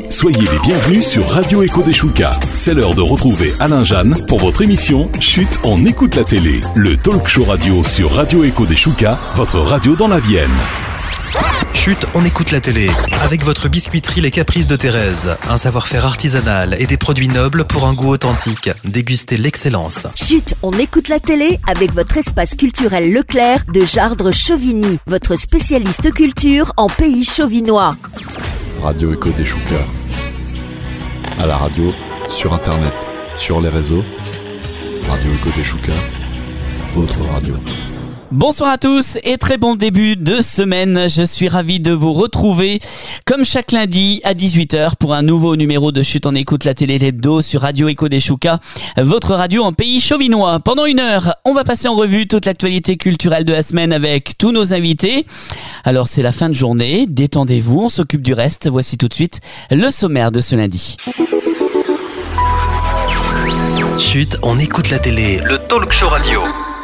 Soyez les bienvenus sur Radio Echo des Choucas. C'est l'heure de retrouver Alain Jeanne pour votre émission Chut, on écoute la télé. Le talk show radio sur Radio Echo des Choucas, votre radio dans la Vienne. Chut, on écoute la télé. Avec votre biscuiterie Les Caprices de Thérèse. Un savoir-faire artisanal et des produits nobles pour un goût authentique. Dégustez l'excellence. Chut, on écoute la télé avec votre espace culturel Leclerc de Jardres-Chauvigny. Votre spécialiste culture en pays chauvinois. Radio Echo des Choucas. À la radio, sur internet, sur les réseaux. Radio Echo des Choucas, votre radio. Bonsoir à tous et très bon début de semaine. Je suis ravi de vous retrouver comme chaque lundi à 18h pour un nouveau numéro de Chut, on écoute la télé d'hebdo sur Radio Echo des Choucas, votre radio en pays chauvinois. Pendant une heure, on va passer en revue toute l'actualité culturelle de la semaine avec tous nos invités. Alors c'est la fin de journée, détendez-vous, on s'occupe du reste. Voici tout de suite le sommaire de ce lundi. Chut, on écoute la télé. Le talk show radio.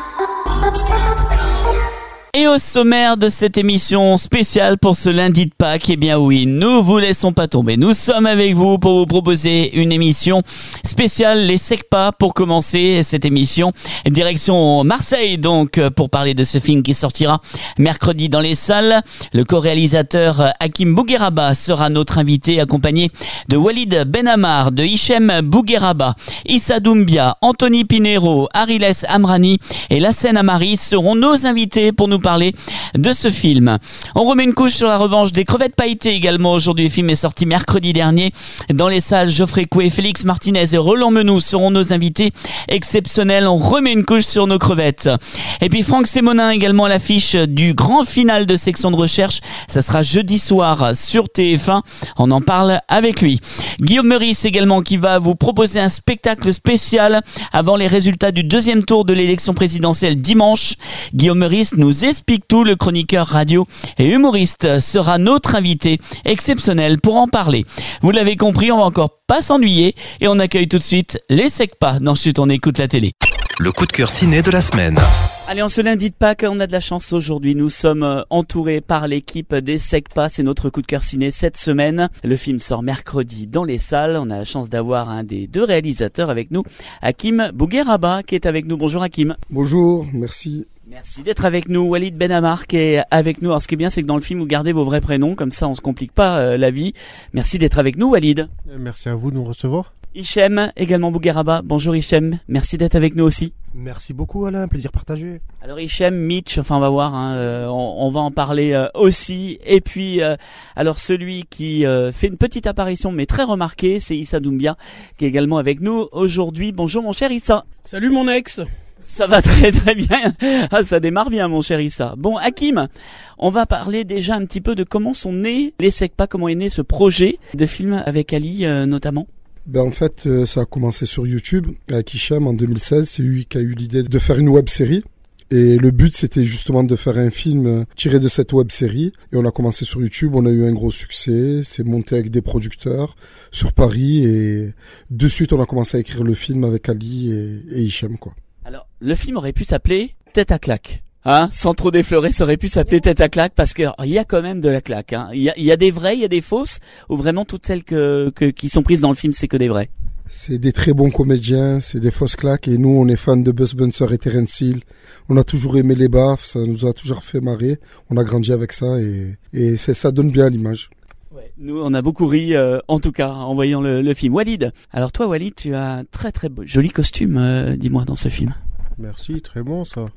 Et au sommaire de cette émission spéciale pour ce lundi de Pâques, eh bien oui, nous vous laissons pas tomber. Nous sommes avec vous pour vous proposer une émission spéciale, les Secpas, pour commencer cette émission. Direction Marseille, donc, pour parler de ce film qui sortira mercredi dans les salles. Le co-réalisateur Hakim Bougueraba sera notre invité, accompagné de Walid Benhamar, de Hichem Bougueraba, Issa Doumbia, Anthony Pinero, Ariles Amrani et Lassen Amari seront nos invités pour nous parler de ce film. On remet une couche sur la revanche des crevettes pailletées également. Aujourd'hui, le film est sorti mercredi dernier dans les salles. Geoffrey Coué, Félix Martinez et Roland Menou seront nos invités exceptionnels. On remet une couche sur nos crevettes. Et puis Franck Sémonin également à l'affiche du grand final de section de recherche. Ça sera jeudi soir sur TF1. On en parle avec lui. Guillaume Meurice également qui va vous proposer un spectacle spécial avant les résultats du deuxième tour de l'élection présidentielle dimanche. Guillaume Meurice nous explique tout, le chroniqueur radio et humoriste sera notre invité exceptionnel pour en parler. Vous l'avez compris, on va encore pas s'ennuyer et on accueille tout de suite les Secpas dans Chut, on écoute la télé. Le coup de cœur ciné de la semaine. Allez, en ce lundi de Pâques, on a de la chance aujourd'hui. Nous sommes entourés par l'équipe des Secpas. C'est notre coup de cœur ciné cette semaine. Le film sort mercredi dans les salles. On a la chance d'avoir un des deux réalisateurs avec nous, Hakim Bougueraba, qui est avec nous. Bonjour Hakim. Bonjour, merci. Merci d'être avec nous. Walid Benhamar qui est avec nous. Alors ce qui est bien, c'est que dans le film, vous gardez vos vrais prénoms. Comme ça, on se complique pas la vie. Merci d'être avec nous, Walid. Merci à vous de nous recevoir. Hichem, également Bougueraba. Bonjour Hichem. Merci d'être avec nous aussi. Merci beaucoup Alain, plaisir partagé. Alors Hichem, Mitch, enfin on va voir, on va en parler aussi. Et puis, alors celui qui fait une petite apparition mais très remarquée, c'est Issa Doumbia qui est également avec nous aujourd'hui. Bonjour mon cher Issa. Salut mon ex. Ça va très très bien. Ah, ça démarre bien mon cher Issa. Bon Hakim, on va parler déjà un petit peu de comment sont nés les Secpas, comment est né ce projet de film avec Ali notamment. En fait, ça a commencé sur YouTube avec Hichem en 2016. C'est lui qui a eu l'idée de faire une web-série. Et le but, c'était justement de faire un film tiré de cette web-série. Et on a commencé sur YouTube, on a eu un gros succès. C'est monté avec des producteurs sur Paris. Et de suite, on a commencé à écrire le film avec Ali et Hichem, quoi. Alors, le film aurait pu s'appeler Tête à claque. Hein, sans trop déflorer, ça aurait pu s'appeler Tête à claque parce que il y a quand même de la claque. Hein. Il y a des vraies, il y a des fausses, ou vraiment toutes celles qui sont prises dans le film, c'est que des vraies. C'est des très bons comédiens, c'est des fausses claques. Et nous, on est fans de Buzz Buncer et Terence Hill. On a toujours aimé les baffes, ça nous a toujours fait marrer. On a grandi avec ça et ça donne bien l'image. Ouais, nous, on a beaucoup ri, en tout cas, en voyant le film. Walid, alors toi, Walid, tu as un très très joli costume, dis-moi, dans ce film. Merci, très bon ça.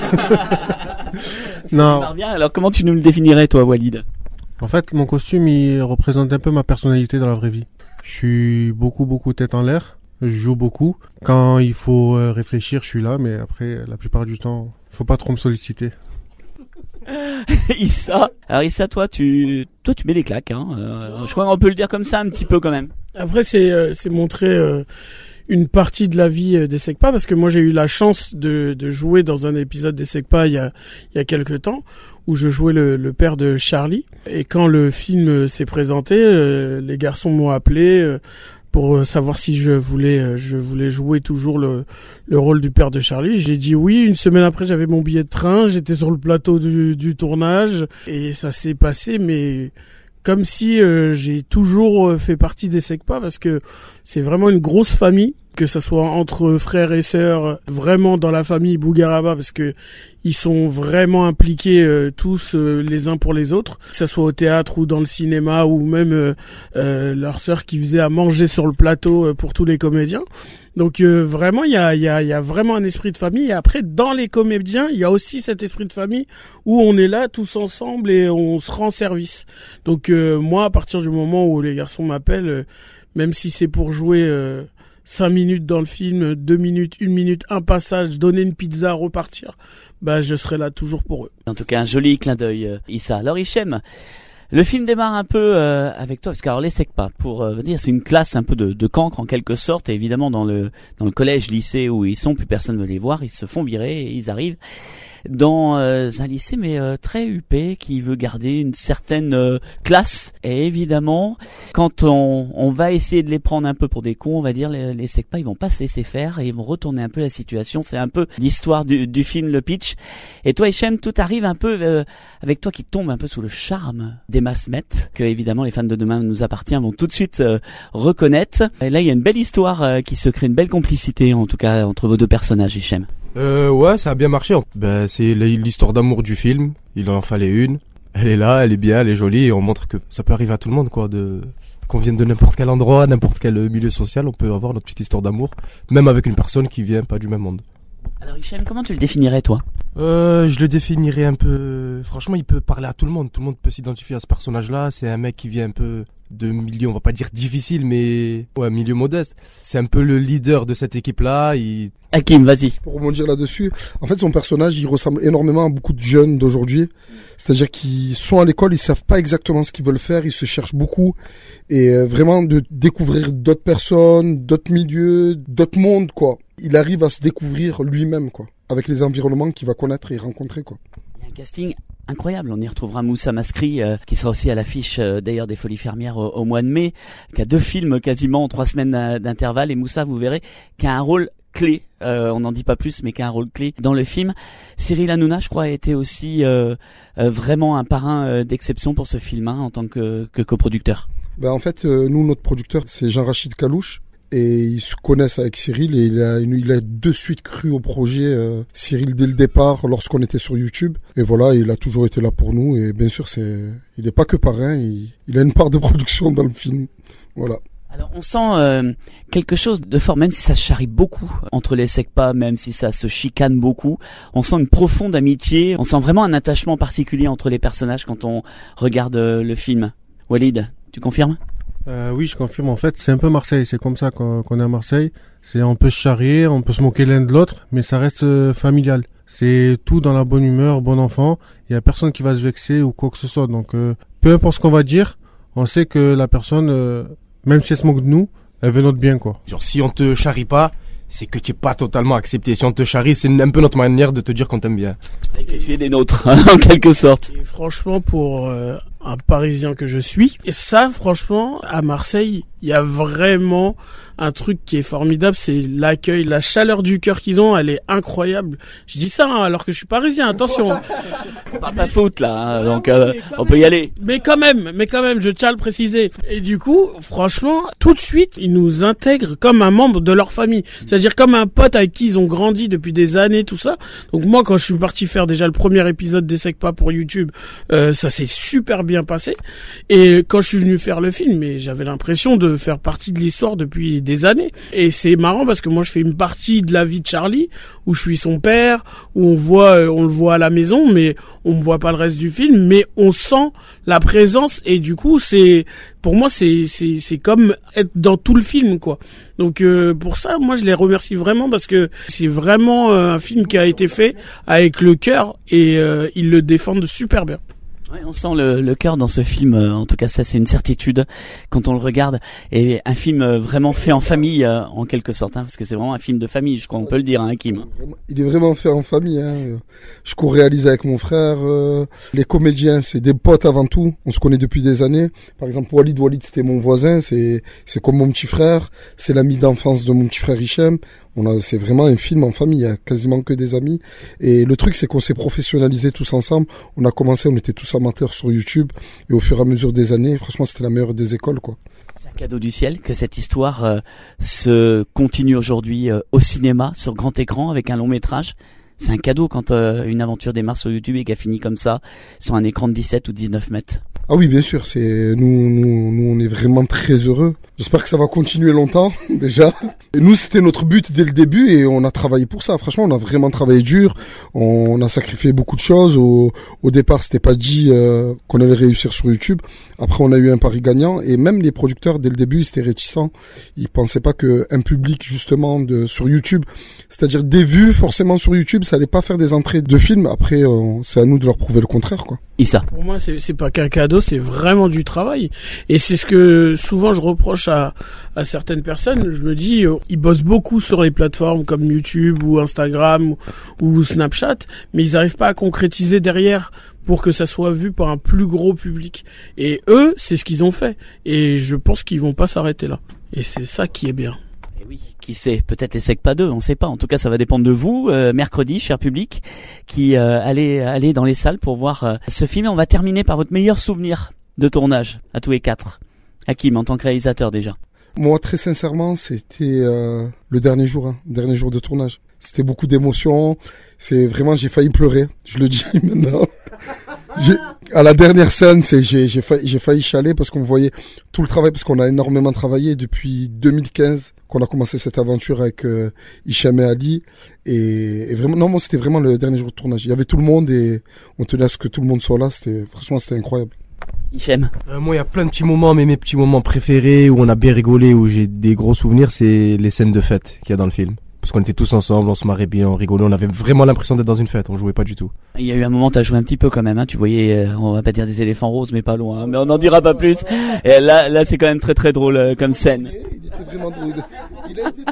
Ça démarre bien. Alors comment tu nous le définirais toi, Walid? En fait, mon costume, il représente un peu ma personnalité dans la vraie vie. Je suis beaucoup tête en l'air, je joue beaucoup. Quand il faut réfléchir, je suis là, mais après, la plupart du temps, faut pas trop me solliciter. Issa, alors Issa, toi tu mets des claques, hein. Je crois qu'on peut le dire comme ça un petit peu quand même. Après, c'est montrer une partie de la vie des Secpas, parce que moi j'ai eu la chance de jouer dans un épisode des Secpas il y a quelques temps, où je jouais le père de Charlie. Et quand le film s'est présenté, les garçons m'ont appelé pour savoir si je voulais jouer toujours le rôle du père de Charlie. J'ai dit oui. Une semaine après, j'avais mon billet de train, j'étais sur le plateau du tournage, et ça s'est passé mais comme si j'ai toujours fait partie des Secpa, parce que c'est vraiment une grosse famille, que ça soit entre frères et sœurs, vraiment dans la famille Bougaraba, parce que ils sont vraiment impliqués tous les uns pour les autres, que ça soit au théâtre ou dans le cinéma, ou même leur sœur qui faisait à manger sur le plateau pour tous les comédiens. Donc vraiment il y a vraiment un esprit de famille, et après dans les comédiens il y a aussi cet esprit de famille où on est là tous ensemble et on se rend service. Donc moi, à partir du moment où les garçons m'appellent, même si c'est pour jouer 5 minutes dans le film, 2 minutes, 1 minute, un passage, donner une pizza, repartir, bah je serai là toujours pour eux. En tout cas, un joli clin d'œil, Issa. Alors Hichem, le film démarre un peu avec toi, parce que alors les Secpa, pour dire, c'est une classe un peu de cancre en quelque sorte, et évidemment dans le collège, lycée où ils sont, plus personne ne veut les voir, ils se font virer et ils arrivent dans un lycée mais très huppé, qui veut garder une certaine classe. Et évidemment, quand on va essayer de les prendre un peu pour des cons, on va dire, les Secpa, ils vont pas se laisser faire et ils vont retourner un peu la situation. C'est un peu l'histoire du film, le pitch. Et toi, Hichem, tout arrive un peu avec toi qui tombe un peu sous le charme d'Emma Smet, que évidemment les fans de Demain nous appartient vont tout de suite reconnaître. Et là, il y a une belle histoire qui se crée, une belle complicité en tout cas entre vos deux personnages, Hichem. Ouais, ça a bien marché. Ben, c'est l'histoire d'amour du film. Il en fallait une. Elle est là, elle est bien, elle est jolie, et on montre que ça peut arriver à tout le monde, quoi. Qu'on vienne de n'importe quel endroit, n'importe quel milieu social, on peut avoir notre petite histoire d'amour, même avec une personne qui vient pas du même monde. Alors Hichem, comment tu le définirais, toi ? Je le définirais un peu... Franchement, il peut parler à tout le monde peut s'identifier à ce personnage-là. C'est un mec qui vient un peu de milieu, on va pas dire difficile, mais ouais, milieu modeste. C'est un peu le leader de cette équipe-là. Hakim, vas-y. Pour rebondir là-dessus, en fait, son personnage, il ressemble énormément à beaucoup de jeunes d'aujourd'hui. C'est-à-dire qu'ils sont à l'école, ils savent pas exactement ce qu'ils veulent faire, ils se cherchent beaucoup. Et vraiment de découvrir d'autres personnes, d'autres milieux, d'autres mondes, quoi. Il arrive à se découvrir lui-même, quoi. Avec les environnements qu'il va connaître et rencontrer, quoi. Il y a un casting incroyable. On y retrouvera Moussa Maskri, qui sera aussi à l'affiche d'ailleurs des Folies Fermières au mois de mai, qui a 2 films quasiment en 3 semaines d'intervalle. Et Moussa, vous verrez, qui a un rôle clé, on n'en dit pas plus, mais qui a un rôle clé dans le film. Cyril Hanouna, je crois, a été aussi vraiment un parrain d'exception pour ce film, hein, en tant que coproducteur. Ben en fait, nous, notre producteur, c'est Jean-Rachid Kalouche. Et ils se connaissent avec Cyril, et il a de suite cru au projet, Cyril, dès le départ, lorsqu'on était sur YouTube. Et voilà, il a toujours été là pour nous. Et bien sûr, il est pas que parrain, il a une part de production dans le film. Voilà. Alors on sent quelque chose de fort, même si ça se charrie beaucoup entre les Secpa, même si ça se chicane beaucoup. On sent une profonde amitié, on sent vraiment un attachement particulier entre les personnages quand on regarde le film. Walid, tu confirmes ? Oui, je confirme. En fait, c'est un peu Marseille. C'est comme ça qu'on est à Marseille. On peut se charrier, on peut se moquer l'un de l'autre, mais ça reste familial. C'est tout dans la bonne humeur, bon enfant. Il y a personne qui va se vexer ou quoi que ce soit. Donc, peu importe ce qu'on va dire, on sait que la personne, même si elle se moque de nous, elle veut notre bien, quoi. Genre, si on te charrie pas, c'est que tu es pas totalement accepté. Si on te charrie, c'est un peu notre manière de te dire qu'on t'aime bien. Et que tu es des nôtres, en quelque sorte. Et franchement, pour un Parisien que je suis, et ça, franchement, à Marseille, il y a vraiment un truc qui est formidable, c'est l'accueil, la chaleur du cœur qu'ils ont, elle est incroyable. Je dis ça, hein, alors que je suis parisien, attention. Pas de faute, là, hein, donc on peut y aller. Mais quand même, je tiens à le préciser. Et du coup, franchement, tout de suite, ils nous intègrent comme un membre de leur famille. C'est-à-dire comme un pote avec qui ils ont grandi depuis des années, tout ça. Donc moi, quand je suis parti faire déjà le premier épisode des Secpa pour YouTube, ça s'est super bien passé. Et quand je suis venu faire le film, mais j'avais l'impression de faire partie de l'histoire depuis des années. Et c'est marrant parce que moi, je fais une partie de la vie de Charlie, où je suis son père, où on le voit à la maison, mais on ne voit pas le reste du film, mais on sent la présence, et du coup, pour moi, c'est comme être dans tout le film, quoi. Donc, pour ça, moi, je les remercie vraiment parce que c'est vraiment un film qui a été fait avec le cœur, et ils le défendent super bien. Ouais, on sent le cœur dans ce film, en tout cas ça c'est une certitude quand on le regarde, et un film vraiment fait en famille en quelque sorte, hein, parce que c'est vraiment un film de famille, je crois on peut le dire, hein, Kim. Il est vraiment fait en famille, hein. Je co-réalise avec mon frère, les comédiens c'est des potes avant tout, on se connaît depuis des années. Par exemple Walid c'était mon voisin, c'est comme mon petit frère, c'est l'ami d'enfance de mon petit frère Hichem. C'est vraiment un film en famille, il y a quasiment que des amis. Et le truc, c'est qu'on s'est professionnalisé tous ensemble. On était tous amateurs sur YouTube. Et au fur et à mesure des années, franchement, c'était la meilleure des écoles, quoi. C'est un cadeau du ciel que cette histoire se continue aujourd'hui au cinéma, sur grand écran, avec un long métrage. C'est un cadeau quand une aventure démarre sur YouTube et qu'elle finit comme ça, sur un écran de 17 ou 19 mètres. Ah oui, bien sûr, nous on est vraiment très heureux. J'espère que ça va continuer longtemps, déjà. Et nous, c'était notre but dès le début et on a travaillé pour ça. Franchement, on a vraiment travaillé dur. On a sacrifié beaucoup de choses. Au départ, c'était pas dit qu'on allait réussir sur YouTube. Après, on a eu un pari gagnant et même les producteurs, dès le début, ils étaient réticents. Ils pensaient pas qu'un public, justement, sur YouTube, c'est-à-dire des vues, forcément, sur YouTube, ça allait pas faire des entrées de films. Après, c'est à nous de leur prouver le contraire, quoi. Issa. Pour moi, c'est pas qu'un cadeau, c'est vraiment du travail. Et c'est ce que souvent je reproche à certaines personnes. Je me dis, ils bossent beaucoup sur les plateformes comme YouTube ou Instagram ou Snapchat, mais ils n'arrivent pas à concrétiser derrière pour que ça soit vu par un plus gros public. Et eux, c'est ce qu'ils ont fait. Et je pense qu'ils vont pas s'arrêter là. Et c'est ça qui est bien. Et oui, qui sait, peut-être les SECPA 2, on sait pas. En tout cas, ça va dépendre de vous, mercredi, cher public, qui allez dans les salles pour voir ce film. Et on va terminer par votre meilleur souvenir de tournage, à tous les quatre. Hakim, en tant que réalisateur déjà. Moi, très sincèrement, c'était le dernier jour de tournage. C'était beaucoup d'émotions. C'est vraiment, j'ai failli pleurer. Je le dis maintenant. À la dernière scène, j'ai failli chialer parce qu'on voyait tout le travail, parce qu'on a énormément travaillé depuis 2015 qu'on a commencé cette aventure avec Hicham et Ali. Et vraiment, non, moi, c'était vraiment le dernier jour de tournage. Il y avait tout le monde et on tenait à ce que tout le monde soit là. Franchement, c'était incroyable. Hichem. Moi, il y a plein de petits moments, mais mes petits moments préférés où on a bien rigolé, où j'ai des gros souvenirs, c'est les scènes de fête qu'il y a dans le film. Parce qu'on était tous ensemble, on se marrait bien, on rigolait, on avait vraiment l'impression d'être dans une fête, on jouait pas du tout. Il y a eu un moment, t'as joué un petit peu quand même, hein. Tu voyais, on va pas dire des éléphants roses, mais pas loin, hein. Mais on n'en dira pas plus. Et là, c'est quand même très très drôle comme scène. Il était vraiment drôle. Il a été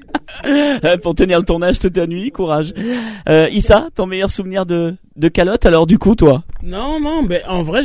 drogué. Pour tenir le tournage toute la nuit, courage. Issa, ton meilleur souvenir de calotte, alors du coup, toi? Non, ben en vrai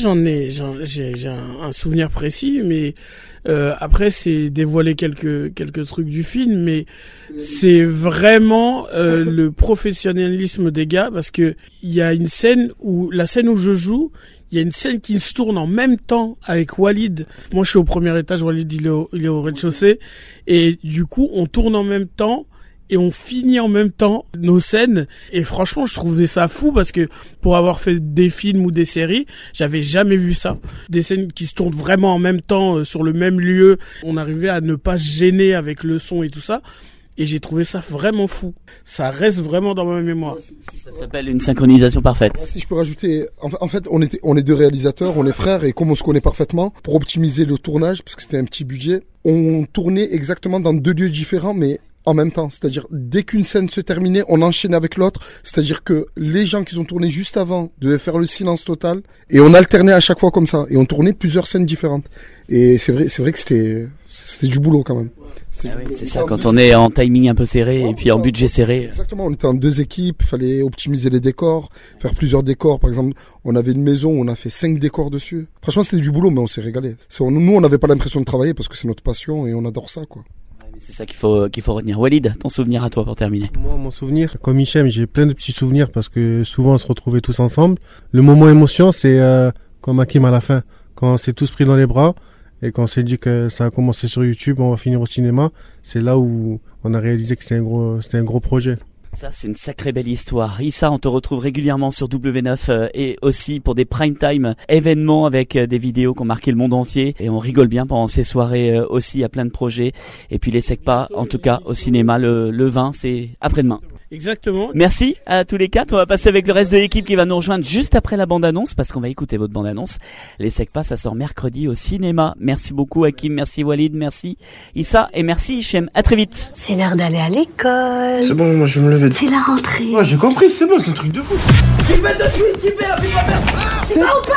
j'ai un souvenir précis, mais après c'est dévoiler quelques trucs du film, mais c'est vraiment le professionnalisme des gars, parce que il y a la scène où je joue, il y a une scène qui se tourne en même temps avec Walid. Moi je suis au premier étage, Walid il est au rez-de-chaussée, et du coup on tourne en même temps et on finit en même temps nos scènes. Et franchement, je trouvais ça fou parce que pour avoir fait des films ou des séries, j'avais jamais vu ça. Des scènes qui se tournent vraiment en même temps sur le même lieu. On arrivait à ne pas se gêner avec le son et tout ça. Et j'ai trouvé ça vraiment fou. Ça reste vraiment dans ma mémoire. Ça s'appelle une synchronisation parfaite. Si je peux rajouter, en fait, on est deux réalisateurs, on est frères, et comme on se connaît parfaitement, pour optimiser le tournage, parce que c'était un petit budget, on tournait exactement dans deux lieux différents, mais en même temps. C'est-à-dire, dès qu'une scène se terminait, on enchaînait avec l'autre. C'est-à-dire que les gens qui ont tourné juste avant devaient faire le silence total, et on alternait à chaque fois comme ça, et on tournait plusieurs scènes différentes. Et c'est vrai que c'était du boulot quand même. C'est ça, quand on est en timing un peu serré et puis en budget serré. Exactement, on était en deux équipes, il fallait optimiser les décors, faire plusieurs décors. Par exemple, on avait une maison où on a fait 5 décors dessus. Franchement, c'était du boulot, mais on s'est régalé. Nous, on n'avait pas l'impression de travailler parce que c'est notre passion et on adore ça, quoi. C'est ça qu'il faut retenir. Walid, ton souvenir à toi pour terminer. Moi, mon souvenir, comme Hichem, j'ai plein de petits souvenirs parce que souvent on se retrouvait tous ensemble. Le moment émotion, c'est comme Hakim à la fin, quand on s'est tous pris dans les bras et quand on s'est dit que ça a commencé sur YouTube, on va finir au cinéma. C'est là où on a réalisé que c'était un gros projet. Ça, c'est une sacrée belle histoire. Issa, on te retrouve régulièrement sur W9 et aussi pour des prime time événements avec des vidéos qui ont marqué le monde entier. Et on rigole bien pendant ces soirées aussi à plein de projets. Et puis les SECPA, en tout cas au cinéma, le 20, c'est après-demain. Exactement. Merci à tous les quatre. On va passer avec le reste de l'équipe qui va nous rejoindre juste après la bande-annonce parce qu'on va écouter votre bande-annonce. Les SECPA, ça sort mercredi au cinéma. Merci beaucoup Hakim, merci Walid, merci Issa et merci Hichem. À très vite. C'est l'heure d'aller à l'école. C'est bon, moi je vais me lever. C'est la rentrée. Ouais, j'ai compris, c'est bon, c'est un truc de fou. J'y vais de suite, j'y vais, la vie de ma mère. Tu vas ou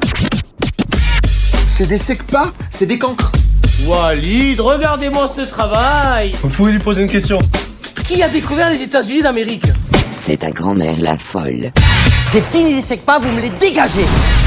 pas? C'est des SECPA, c'est des cancres. Walid, regardez-moi ce travail. Vous pouvez lui poser une question. Qui a découvert les États-Unis d'Amérique? C'est ta grand-mère la folle. C'est fini les SECPA, vous me les dégagez.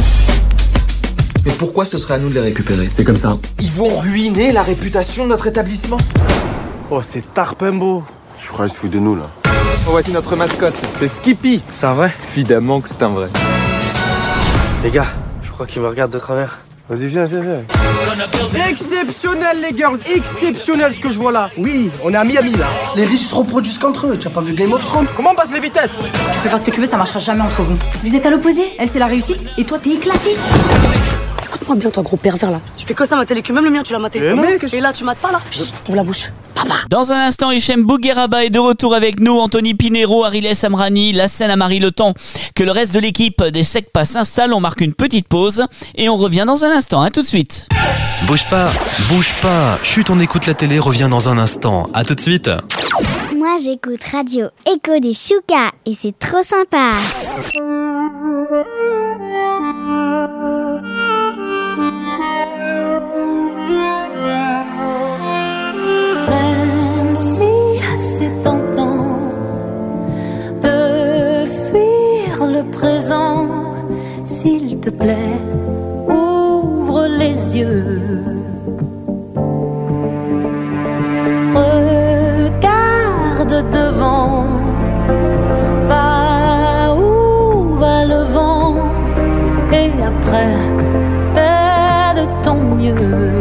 Mais pourquoi ce serait à nous de les récupérer? C'est comme ça. Ils vont ruiner la réputation de notre établissement. Oh, c'est Tarpembo. Je crois qu'il se fout de nous là. Oh, voici notre mascotte, c'est Skippy. C'est un vrai? Évidemment que c'est un vrai. Les gars, crois qu'il me regarde de travers. Vas-y, viens. Exceptionnel les girls, exceptionnel ce que je vois là. Oui, on est à Miami là. Les riches se reproduisent qu'entre eux, tu as pas vu Game of Thrones? Comment on passe les vitesses? Tu peux faire ce que tu veux, ça marchera jamais entre vous. Vous êtes à l'opposé, elle c'est la réussite et toi t'es éclaté. Écoute-moi bien toi gros pervers là. Tu fais que ça ma télé, que même le mien tu l'as maté. Et là tu mates pas là. Chut, ouvre la bouche. Papa. Dans un instant, Hichem Bougueraba est de retour avec nous, Anthony Pinero, Ariles Amrani, Lassène Amari. Le temps que le reste de l'équipe des Secpa s'installe, on marque une petite pause et on revient dans un instant, tout de suite. Bouge pas. Chut, on écoute la télé, revient dans un instant. À tout de suite. Moi, j'écoute Radio Echo des Choucas et c'est trop sympa. Même si c'est tentant de fuir le présent, s'il te plaît, ouvre les yeux. Regarde devant, va où va le vent, et après, fais de ton mieux.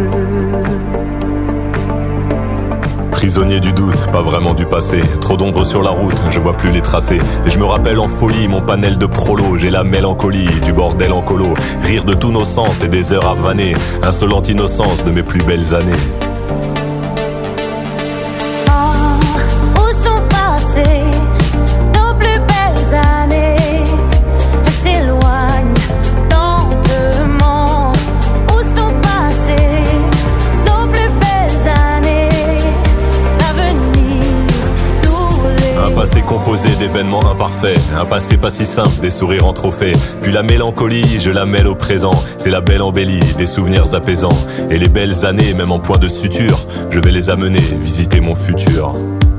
Prisonnier du doute, pas vraiment du passé. Trop d'ombre sur la route, je vois plus les tracés. Et je me rappelle en folie mon panel de prolo. J'ai la mélancolie du bordel en colo. Rire de tous nos sens et des heures à vanner. Insolente innocence de mes plus belles années. Où sont passées nos plus belles années? Elles s'éloignent lentement. Où sont passées nos plus belles années? Un passé composé d'événements imparfaits, un passé pas si simple, des sourires en trophée. Puis la mélancolie, je la mêle au présent. C'est la belle embellie, des souvenirs apaisants. Et les belles années, même en point de suture, je vais les amener visiter mon futur.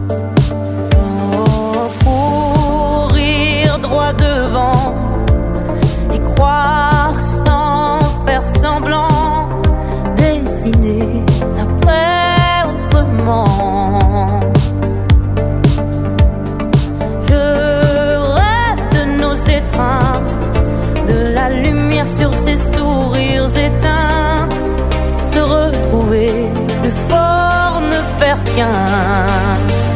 Courir droit devant, y croire sans faire semblant, dessiner l'après autrement. De la lumière sur ses sourires éteints, se retrouver plus fort, ne faire qu'un.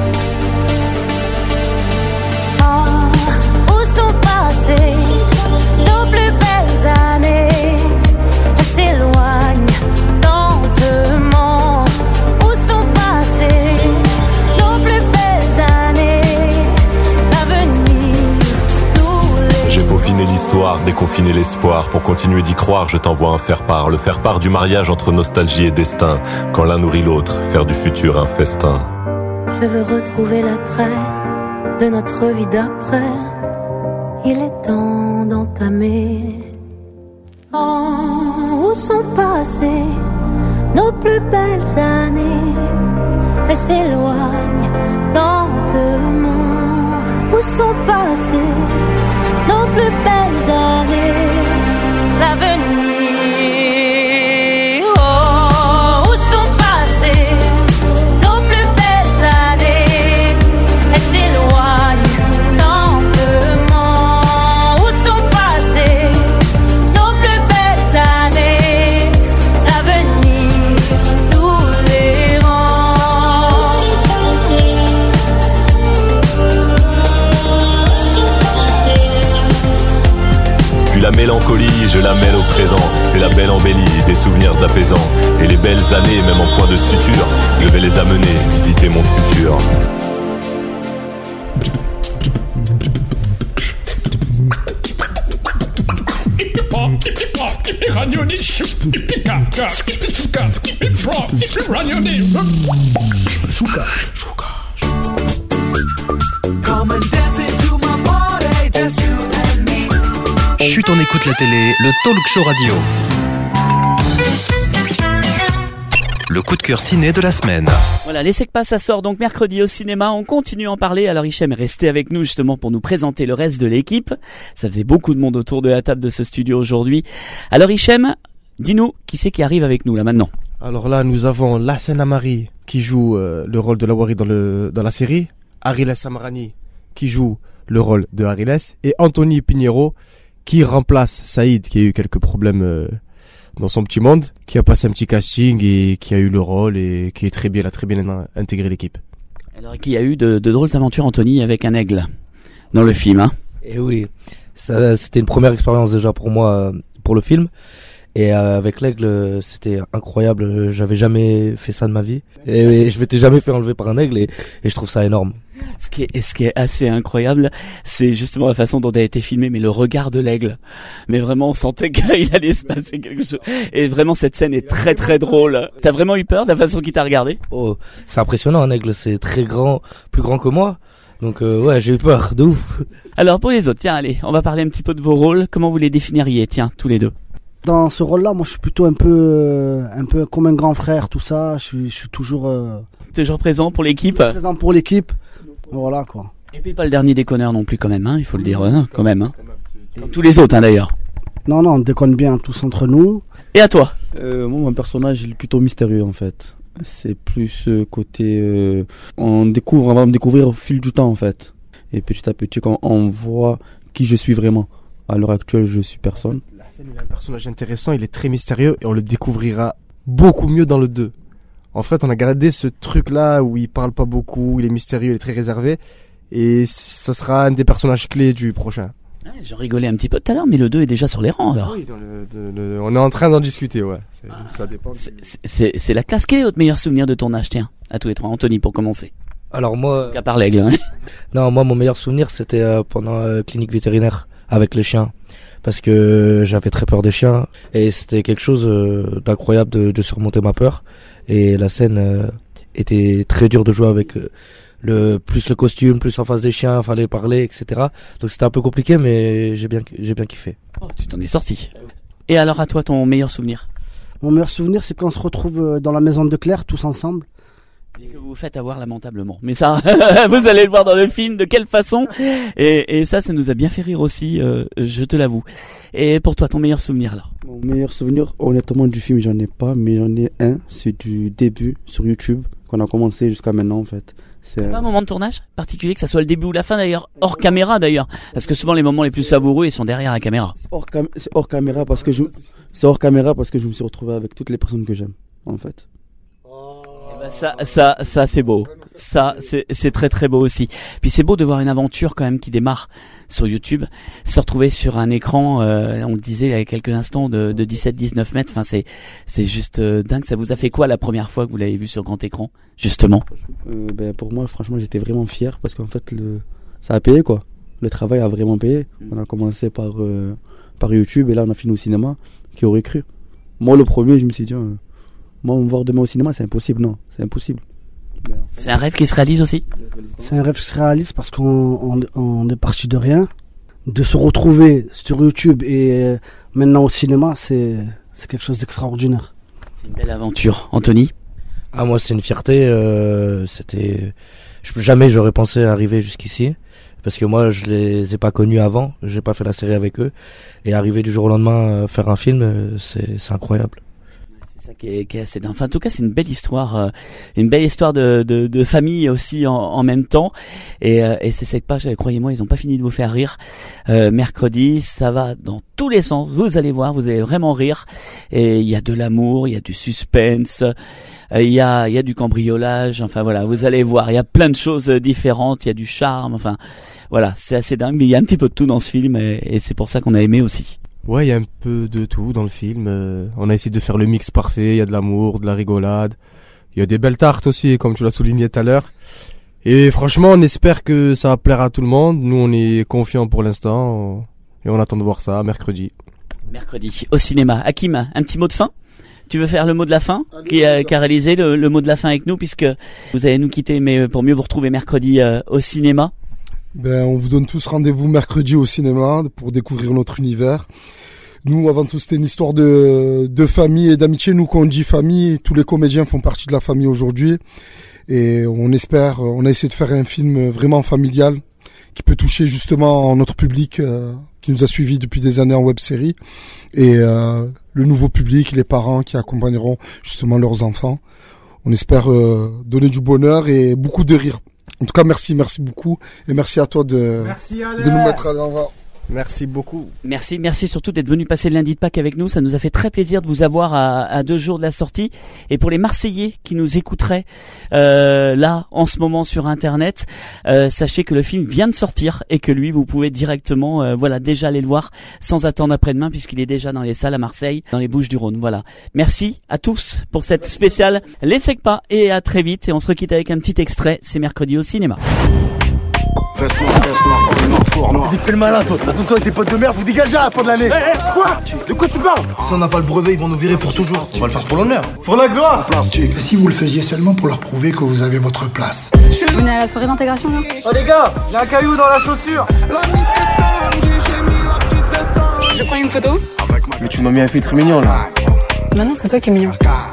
Où sont passées nos plus belles années? Elles s'éloignent lentement. Où sont passées nos plus belles années? L'avenir. J'ai peaufiné l'histoire, déconfiné l'espoir. Pour continuer d'y croire, je t'envoie un faire-part. Le faire-part du mariage entre nostalgie et destin. Quand l'un nourrit l'autre, faire du futur un festin. Je veux retrouver l'attrait de notre vie d'après. Il est temps d'entamer. Où sont passées nos plus belles années? Elles s'éloignent lentement. Où sont passées nos plus belles années? L'avenir. Où sont passées nos plus belles années? Elles s'éloignent lentement. Où sont passées nos plus belles années? L'avenir nous les rend. Puis la mélancolie, je la mêle au présent. C'est la belle embellie, des souvenirs apaisants. Et les belles années, même en point de suture, je vais les amener visiter mon futur. Chut, on écoute la télé, le talk show radio. Le coup de cœur ciné de la semaine. Voilà, les Secpa, ça sort donc mercredi au cinéma. On continue à en parler. Alors Hichem est resté avec nous justement pour nous présenter le reste de l'équipe. Ça faisait beaucoup de monde autour de la table de ce studio aujourd'hui. Alors Hichem, dis-nous qui c'est qui arrive avec nous là maintenant. Alors là, nous avons Lassène Amari qui joue le rôle de Lawari dans la série, Ariles Amrani qui joue le rôle de Ariles et Anthony Pinero qui remplace Saïd, qui a eu quelques problèmes dans son petit monde, qui a passé un petit casting et qui a eu le rôle et qui est très bien, il a très bien intégré l'équipe. Alors, qu'il y a eu de drôles aventures, Anthony, avec un aigle dans le film, hein. Et oui, ça, c'était une première expérience déjà pour moi, pour le film. Et avec l'aigle, c'était incroyable. J'avais jamais fait ça de ma vie. Et je m'étais jamais fait enlever par un aigle et je trouve ça énorme. Ce qui est assez incroyable, c'est justement la façon dont elle a été filmée, mais le regard de l'aigle. Mais vraiment, on sentait qu'il allait se passer quelque chose. Et vraiment, cette scène est très très drôle. T'as vraiment eu peur de la façon qu'il t'a regardé? Oh, c'est impressionnant, un aigle, c'est très grand, plus grand que moi. Donc ouais, j'ai eu peur, de ouf. Alors pour les autres, tiens, allez, on va parler un petit peu de vos rôles. Comment vous les définiriez, tiens, tous les deux? Dans ce rôle-là, moi, je suis plutôt un peu comme un grand frère, tout ça. Je suis toujours présent pour l'équipe. Présent pour l'équipe. Voilà, quoi. Et puis pas le dernier déconneur non plus, quand même, hein, il faut le dire, hein, quand même. Hein. Comme tous les autres, hein, d'ailleurs. Non, on déconne bien tous entre nous. Et à toi? Moi, mon personnage, il est plutôt mystérieux, en fait. C'est plus côté... on va me découvrir au fil du temps, en fait. Et petit à petit, quand on voit qui je suis vraiment. À l'heure actuelle, je suis personne. La scène, il a un personnage intéressant, il est très mystérieux et on le découvrira beaucoup mieux dans le 2. En fait, on a gardé ce truc-là où il parle pas beaucoup, il est mystérieux, il est très réservé. Et ça sera un des personnages clés du prochain. Ouais, je rigolais un petit peu tout à l'heure, mais le 2 est déjà sur les rangs, alors. Oui, on est en train d'en discuter, ouais. Ça dépend. C'est la classe. Quel est votre meilleur souvenir de tournage, tiens, à tous les trois? Anthony, pour commencer. Alors moi... À part l'aigle, hein. Non, moi, mon meilleur souvenir, c'était pendant clinique vétérinaire, avec les chiens. Parce que j'avais très peur des chiens. Et c'était quelque chose d'incroyable de surmonter ma peur. Et la scène était très dure de jouer avec le costume, plus en face des chiens, fallait parler, etc. Donc c'était un peu compliqué, mais j'ai bien kiffé. Oh, tu t'en es sorti. Et alors à toi, ton meilleur souvenir? Mon meilleur souvenir, c'est quand on se retrouve dans la maison de Claire, tous ensemble. Et que vous vous faites avoir lamentablement. Mais ça, vous allez le voir dans le film, de quelle façon. Et ça nous a bien fait rire aussi, je te l'avoue. Et pour toi, ton meilleur souvenir alors? Mon meilleur souvenir, honnêtement, du film, j'en ai pas, mais j'en ai un. C'est du début sur YouTube, qu'on a commencé jusqu'à maintenant, en fait. C'est pas un moment de tournage particulier, que ça soit le début ou la fin d'ailleurs, hors caméra d'ailleurs, parce que souvent les moments les plus savoureux ils sont derrière la caméra. C'est hors caméra parce que je me suis retrouvé avec toutes les personnes que j'aime, en fait. Ça c'est beau. Ça c'est très très beau aussi. Puis c'est beau de voir une aventure quand même qui démarre sur YouTube, se retrouver sur un écran, on le disait il y a quelques instants, de 17-19 mètres. Enfin c'est juste dingue. Ça vous a fait quoi la première fois que vous l'avez vu sur grand écran, justement? Pour moi, franchement, j'étais vraiment fier parce qu'en fait ça a payé, quoi. Le travail a vraiment payé. On a commencé par YouTube et là on a fini au cinéma. Qui aurait cru? Moi le premier, je me suis dit moi, me voir demain au cinéma, c'est impossible, non, c'est impossible. C'est un rêve qui se réalise aussi? C'est un rêve qui se réalise parce qu'on est parti de rien. De se retrouver sur YouTube et maintenant au cinéma, c'est quelque chose d'extraordinaire. C'est une belle aventure. Anthony? Ah, moi, c'est une fierté. Jamais j'aurais pensé arriver jusqu'ici. Parce que moi, je les ai pas connus avant. J'ai pas fait la série avec eux. Et arriver du jour au lendemain, faire un film, c'est incroyable. Ça qui est assez dingue. Enfin, en tout cas, c'est une belle histoire de famille aussi en même temps. Et c'est cette page, croyez-moi, ils ont pas fini de vous faire rire. Mercredi, ça va dans tous les sens. Vous allez voir, vous allez vraiment rire. Et il y a de l'amour, il y a du suspense, il y a du cambriolage. Enfin voilà, vous allez voir, il y a plein de choses différentes. Il y a du charme. Enfin voilà, c'est assez dingue. Mais il y a un petit peu de tout dans ce film et c'est pour ça qu'on a aimé aussi. Ouais, il y a un peu de tout dans le film. On a essayé de faire le mix parfait. Il y a de l'amour, de la rigolade. Il y a des belles tartes aussi, comme tu l'as souligné tout à l'heure. Et franchement, on espère que ça va plaire à tout le monde. Nous, on est confiants pour l'instant. Et on attend de voir ça mercredi. Mercredi, au cinéma. Hakim, un petit mot de fin? Tu veux faire le mot de la fin? Qui a réalisé le mot de la fin avec nous, puisque vous allez nous quitter, mais pour mieux vous retrouver mercredi au cinéma. On vous donne tous rendez-vous mercredi au cinéma pour découvrir notre univers. Nous, avant tout, c'était une histoire de famille et d'amitié. Nous, quand on dit famille, tous les comédiens font partie de la famille aujourd'hui. Et on a essayé de faire un film vraiment familial qui peut toucher justement notre public qui nous a suivis depuis des années en web-série et le nouveau public, les parents qui accompagneront justement leurs enfants. On espère donner du bonheur et beaucoup de rire. En tout cas, merci beaucoup et merci à toi de nous mettre à l'envers. Merci beaucoup. Merci surtout d'être venu passer le lundi de Pâques avec nous. Ça nous a fait très plaisir de vous avoir à 2 jours de la sortie. Et pour les Marseillais qui nous écouteraient là en ce moment sur Internet, sachez que le film vient de sortir et que lui, vous pouvez directement, déjà aller le voir sans attendre après-demain puisqu'il est déjà dans les salles à Marseille, dans les Bouches-du-Rhône. Voilà. Merci à tous pour cette spéciale Les Secpas et à très vite. Et on se requitte avec un petit extrait. C'est mercredi au cinéma. Vas-y, fais le malin, toi. De toute façon, toi et tes potes de merde, vous dégagez à la fin de l'année. Quoi? De quoi tu parles? Si on n'a pas le brevet, ils vont nous virer pour toujours. On va le faire pour l'honneur. Pour la gloire. Si vous le faisiez seulement pour leur prouver que vous avez votre place. Vous venez à la soirée d'intégration, là? Oh les gars, j'ai un caillou dans la chaussure. Je prends une photo. Mais tu m'as mis un filtre mignon, là. Bah non, c'est toi qui es mignon.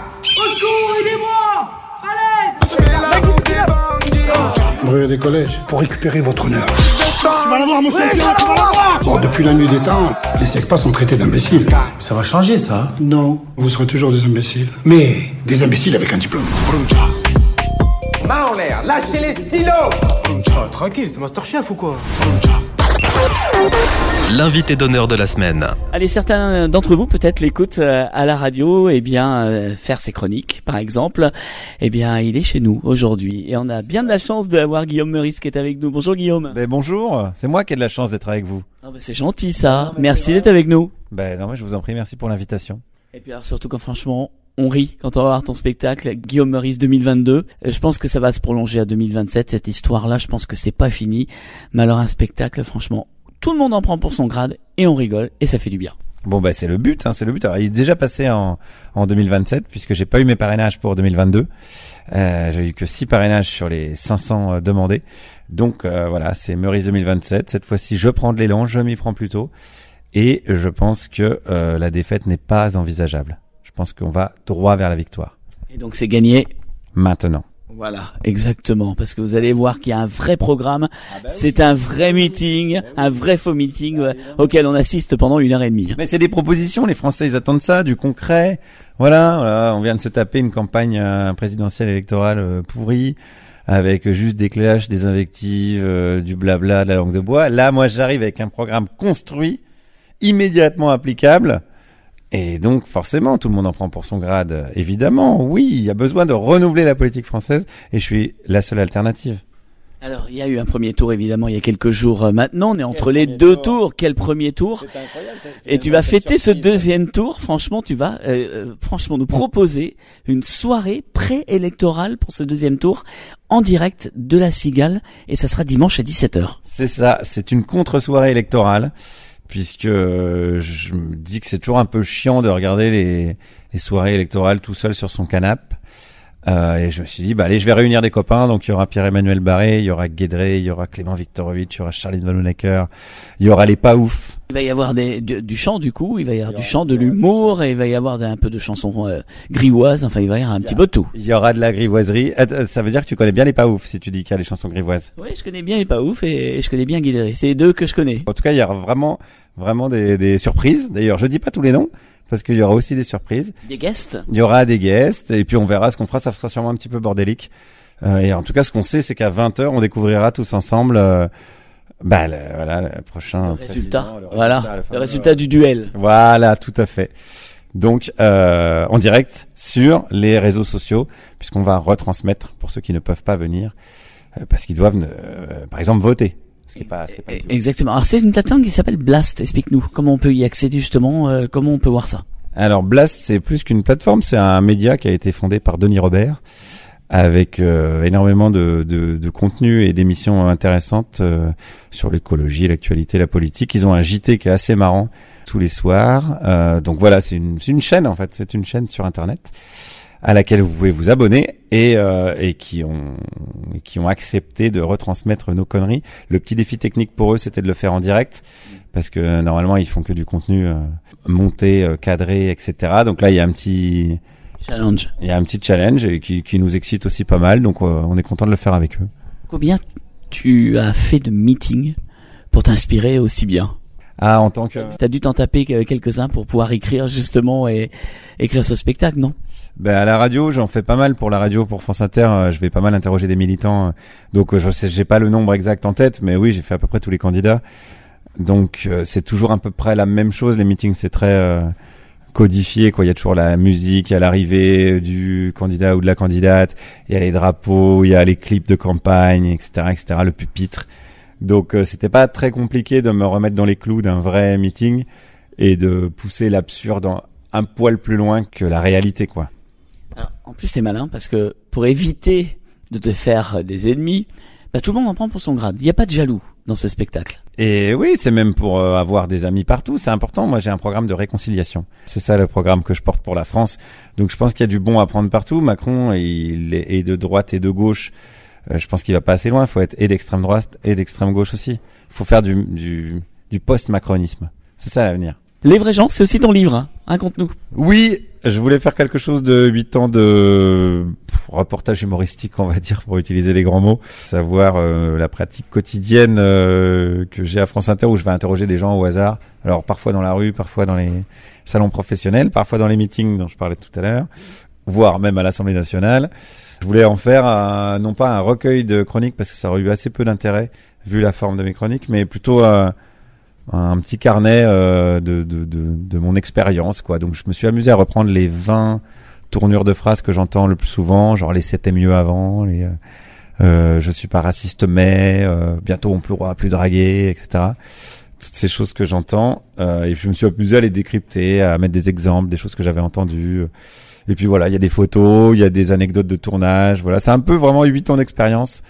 Brevet des collèges, pour récupérer votre honneur. Tu vas l'avoir, mon champion, tu vas l'avoir. Bon, depuis la nuit des temps, les secpas sont traités d'imbéciles. Ça va changer, ça. Non, vous serez toujours des imbéciles. Mais des imbéciles avec un diplôme. Main en l'air, lâchez les stylos. Tranquille, c'est Masterchef ou quoi? L'invité d'honneur de la semaine. Allez, certains d'entre vous peut-être l'écoutent à la radio, faire ses chroniques par exemple. Il est chez nous aujourd'hui et on a bien de la chance d'avoir Guillaume Meurice qui est avec nous. Bonjour Guillaume. Bonjour, c'est moi qui ai de la chance d'être avec vous. C'est gentil ça, merci d'être avec nous. Non, je vous en prie, merci pour l'invitation. Et puis alors surtout quand franchement on rit quand on va voir ton spectacle Guillaume Meurice 2022. Je pense que ça va se prolonger à 2027 cette histoire-là. Je pense que c'est pas fini. Mais alors un spectacle, franchement, tout le monde en prend pour son grade et on rigole et ça fait du bien. Bon c'est le but, c'est le but. Alors, il est déjà passé en 2027 puisque j'ai pas eu mes parrainages pour 2022. J'ai eu que 6 parrainages sur les 500 demandés. Donc c'est Meurice 2027. Cette fois-ci, je prends de l'élan, je m'y prends plus tôt et je pense que la défaite n'est pas envisageable. Je pense qu'on va droit vers la victoire. Et donc c'est gagné maintenant. Voilà, exactement, parce que vous allez voir qu'il y a un vrai programme, c'est un vrai meeting, un vrai faux meeting auquel on assiste pendant 1h30. Mais c'est des propositions, les Français ils attendent ça, du concret. Voilà, on vient de se taper une campagne présidentielle électorale pourrie, avec juste des clashs, des invectives, du blabla, de la langue de bois. Là, moi j'arrive avec un programme construit, immédiatement applicable. Et donc, forcément, tout le monde en prend pour son grade. Évidemment, oui, il y a besoin de renouveler la politique française et je suis la seule alternative. Alors, il y a eu un premier tour, évidemment, il y a quelques jours maintenant. On est entre les 2 tours. Quel premier tour? Et tu vas fêter ce deuxième tour. Franchement, tu vas nous proposer une soirée préélectorale pour ce deuxième tour en direct de la Cigale. Et ça sera dimanche à 17h. C'est ça, c'est une contre-soirée électorale. Puisque je me dis que c'est toujours un peu chiant de regarder les soirées électorales tout seul sur son canapé. Et je me suis dit, allez, je vais réunir des copains. Donc, il y aura Pierre-Emmanuel Barré, il y aura Guédré, il y aura Clément Viktorovitch, il y aura Charline Vanhoenacker, il y aura les pas ouf. Il va y avoir du chant, du coup, il va y avoir du chant, de l'humour, et il va y avoir un peu de chansons grivoises, enfin, il va y avoir un petit peu de tout. Il y aura de la grivoiserie. Ça veut dire que tu connais bien les pas ouf, si tu dis qu'il y a les chansons grivoises. Oui, je connais bien les pas ouf, et je connais bien Guédré. C'est les 2 que je connais. En tout cas, il y aura vraiment des surprises. D'ailleurs, je dis pas tous les noms, parce qu'il y aura aussi des surprises. Des guests. Il y aura des guests, et puis on verra ce qu'on fera, ça sera sûrement un petit peu bordélique. Et en tout cas, ce qu'on sait, c'est qu'à 20h, on découvrira tous ensemble, le prochain résultat. Le résultat du duel. Voilà, tout à fait. Donc, en direct sur les réseaux sociaux, puisqu'on va retransmettre pour ceux qui ne peuvent pas venir, parce qu'ils doivent, par exemple, voter. Ce qui est pas Exactement. Alors, c'est une plateforme qui s'appelle Blast. Explique-nous comment on peut y accéder justement, comment on peut voir ça. Alors, Blast, c'est plus qu'une plateforme, c'est un média qui a été fondé par Denis Robert, avec énormément de contenu et d'émissions intéressantes sur l'écologie, l'actualité, la politique. Ils ont un JT qui est assez marrant tous les soirs. Donc voilà, c'est une chaîne en fait, c'est une chaîne sur Internet à laquelle vous pouvez vous abonner et qui ont accepté de retransmettre nos conneries. Le petit défi technique pour eux, c'était de le faire en direct parce que normalement ils font que du contenu monté, cadré, etc. Donc là il y a un petit challenge. Il y a un petit challenge et qui nous excite aussi pas mal, donc on est content de le faire avec eux. Combien tu as fait de meetings pour t'inspirer aussi bien? En tant que... T'as dû t'en taper quelques-uns pour pouvoir écrire justement et écrire ce spectacle, non? À la radio, j'en fais pas mal pour la radio, pour France Inter. Je vais pas mal interroger des militants. Donc j'ai pas le nombre exact en tête, mais oui, j'ai fait à peu près tous les candidats. Donc c'est toujours à peu près la même chose. Les meetings, c'est très codifié, quoi. Il y a toujours la musique à l'arrivée du candidat ou de la candidate. Il y a les drapeaux, il y a les clips de campagne, etc., le pupitre. Donc c'était pas très compliqué de me remettre dans les clous d'un vrai meeting et de pousser l'absurde un poil plus loin que la réalité, quoi. Alors, en plus, t'es malin parce que pour éviter de te faire des ennemis, tout le monde en prend pour son grade. Il n'y a pas de jaloux dans ce spectacle. Et oui, c'est même pour avoir des amis partout, c'est important. Moi, j'ai un programme de réconciliation. C'est ça le programme que je porte pour la France. Donc je pense qu'il y a du bon à prendre partout. Macron, il est de droite et de gauche. Je pense qu'il va pas assez loin. Il faut être et d'extrême droite et d'extrême gauche aussi. Il faut faire du post-macronisme. C'est ça l'avenir. Les vrais gens, c'est aussi ton livre, hein. Raconte-nous. Oui, je voulais faire quelque chose de 8 ans de reportage humoristique, on va dire, pour utiliser les grands mots. Savoir la pratique quotidienne que j'ai à France Inter, où je vais interroger des gens au hasard. Alors parfois dans la rue, parfois dans les salons professionnels, parfois dans les meetings dont je parlais tout à l'heure, voire même à l'Assemblée nationale. Je voulais en faire non pas un recueil de chroniques, parce que ça aurait eu assez peu d'intérêt, vu la forme de mes chroniques, mais plutôt un petit carnet de mon expérience, quoi. Donc je me suis amusé à reprendre les 20 tournures de phrases que j'entends le plus souvent, genre les c'était mieux avant, les je suis pas raciste mais bientôt on pourra plus draguer, etc. Toutes ces choses que j'entends, et je me suis amusé à les décrypter, à mettre des exemples, des choses que j'avais entendues. Et puis voilà, il y a des photos, il y a des anecdotes de tournage. Voilà, c'est un peu vraiment 8 ans d'expérience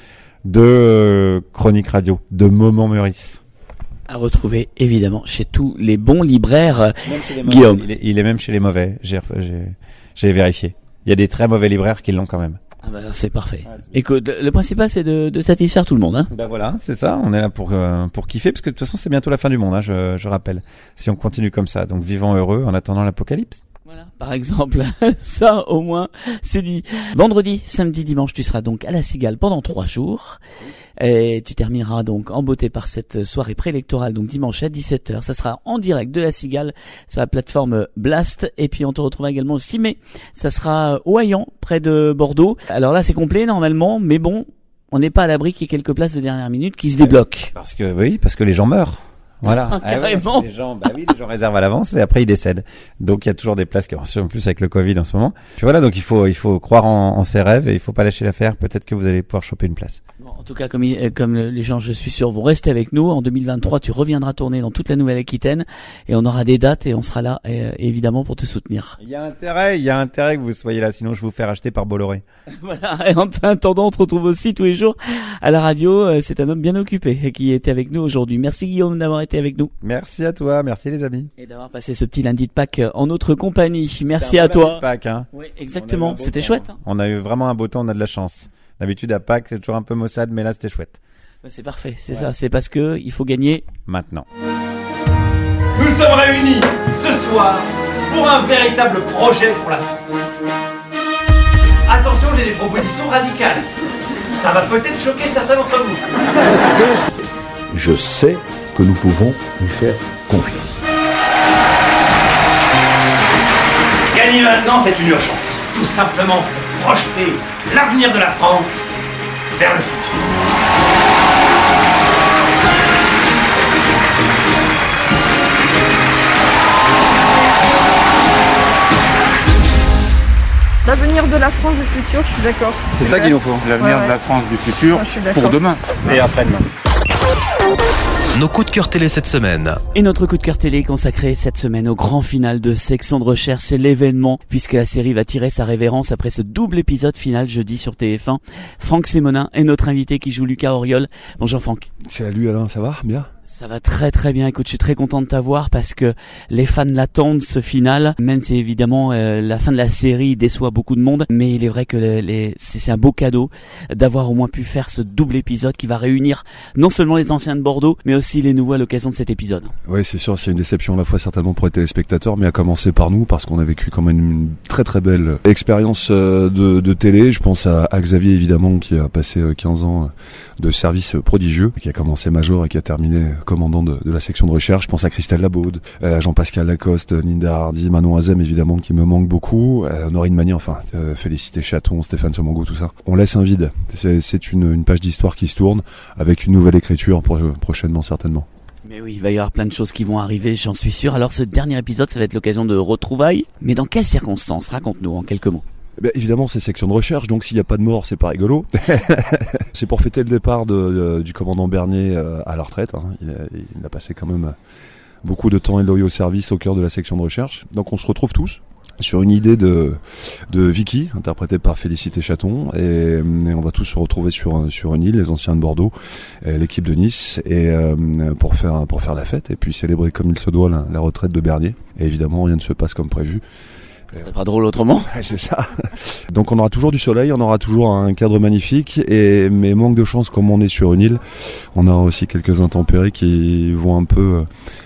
de chronique radio, de Moment Meurice. À retrouver évidemment chez tous les bons libraires, Guillaume. Il est même chez les mauvais. J'ai vérifié. Il y a des très mauvais libraires qui l'ont quand même. Ah bah c'est parfait. Écoute, le principal c'est de satisfaire tout le monde, hein. Bah voilà, c'est ça. On est là pour kiffer, parce que de toute façon c'est bientôt la fin du monde, hein, je rappelle. Si on continue comme ça, donc vivons heureux en attendant l'apocalypse. Voilà, par exemple, ça au moins c'est dit. Vendredi, samedi, dimanche, tu seras donc à la Cigale pendant 3 jours. Et tu termineras donc en beauté par cette soirée préélectorale, donc dimanche à 17h. Ça sera en direct de la Cigale sur la plateforme Blast. Et puis on te retrouvera également le 6 mai. Ça sera au Hayan, près de Bordeaux. Alors là c'est complet normalement, mais bon, on n'est pas à l'abri qu'il y ait quelques places de dernière minute qui se débloquent. Parce que les gens meurent. Voilà. Carrément. Les gens réservent à l'avance et après ils décèdent. Donc il y a toujours des places qui en plus avec le Covid en ce moment. Puis voilà, donc il faut croire en ses rêves et il faut pas lâcher l'affaire. Peut-être que vous allez pouvoir choper une place. Bon, en tout cas, comme les gens, je suis sûr, vont rester avec nous. En 2023, tu reviendras tourner dans toute la Nouvelle-Aquitaine et on aura des dates et on sera là évidemment pour te soutenir. Il y a intérêt que vous soyez là, sinon je vous fais racheter par Bolloré. Voilà. Et en attendant, on te retrouve aussi tous les jours à la radio. C'est un homme bien occupé qui était avec nous aujourd'hui. Merci Guillaume d'avoir été avec nous. Merci à toi, merci les amis. Et d'avoir passé ce petit lundi de Pâques en notre compagnie. Merci à toi. Lundi de Pâques, hein. Oui, exactement. C'était chouette. Hein. On a eu vraiment un beau temps, on a de la chance. D'habitude à Pâques, c'est toujours un peu maussade, mais là c'était chouette. C'est parfait, c'est ça. C'est parce que il faut gagner maintenant. Nous sommes réunis ce soir pour un véritable projet pour la France. Attention, j'ai des propositions radicales. Ça va peut-être choquer certains d'entre vous. Je sais que nous pouvons lui faire confiance. Gagner maintenant, c'est une urgence. Tout simplement pour projeter l'avenir de la France vers le futur. L'avenir de la France du futur, je suis d'accord. C'est ça qu'il nous faut. L'avenir de la France du futur pour demain et après-demain. Nos coups de cœur télé cette semaine. Et notre coup de cœur télé consacré cette semaine au grand final de Section de recherche, c'est l'événement puisque la série va tirer sa révérence après ce double épisode final jeudi sur TF1. Franck Sémonin est notre invité qui joue Lucas Auriol. Bonjour Franck. Salut Alain, ça va bien? Ça va très très bien. Écoute, je suis très content de t'avoir parce que les fans l'attendent ce final. Même si évidemment la fin de la série déçoit beaucoup de monde, mais il est vrai que c'est un beau cadeau d'avoir au moins pu faire ce double épisode qui va réunir non seulement les anciens de Bordeaux, mais aussi les nouveaux à l'occasion de cet épisode. Oui, c'est sûr, c'est une déception à la fois certainement pour les téléspectateurs, mais à commencer par nous parce qu'on a vécu quand même une très très belle expérience de télé. Je pense à Xavier évidemment qui a passé 15 ans de service prodigieux, qui a commencé major et qui a terminé commandant de la section de recherche. Je pense à Christelle Labaude, à Jean-Pascal Lacoste, Ninda Hardy, Manon Azem évidemment qui me manque beaucoup, Norine Magny, enfin Félicité Chaton, Stéphane Somango, tout ça. On laisse un vide. C'est une page d'histoire qui se tourne avec une nouvelle écriture prochainement certainement. Mais oui, il va y avoir plein de choses qui vont arriver, j'en suis sûr. Alors ce dernier épisode, ça va être l'occasion de retrouvailles. Mais dans quelles circonstances? Raconte-nous en quelques mots. Évidemment, c'est section de recherche, donc s'il n'y a pas de mort, c'est pas rigolo. C'est pour fêter le départ du commandant Bernier à la retraite. Hein. Il a passé quand même beaucoup de temps et loyaux au service au cœur de la section de recherche. Donc on se retrouve tous sur une idée de Vicky, interprétée par Félicité Chaton, et on va tous se retrouver sur une île, les anciens de Bordeaux, l'équipe de Nice, et pour faire la fête et puis célébrer comme il se doit la retraite de Bernier. Et évidemment, rien ne se passe comme prévu. Ce serait pas drôle autrement. Ouais, c'est ça. Donc on aura toujours du soleil, on aura toujours un cadre magnifique, mais manque de chance, comme on est sur une île, on aura aussi quelques intempéries qui vont un peu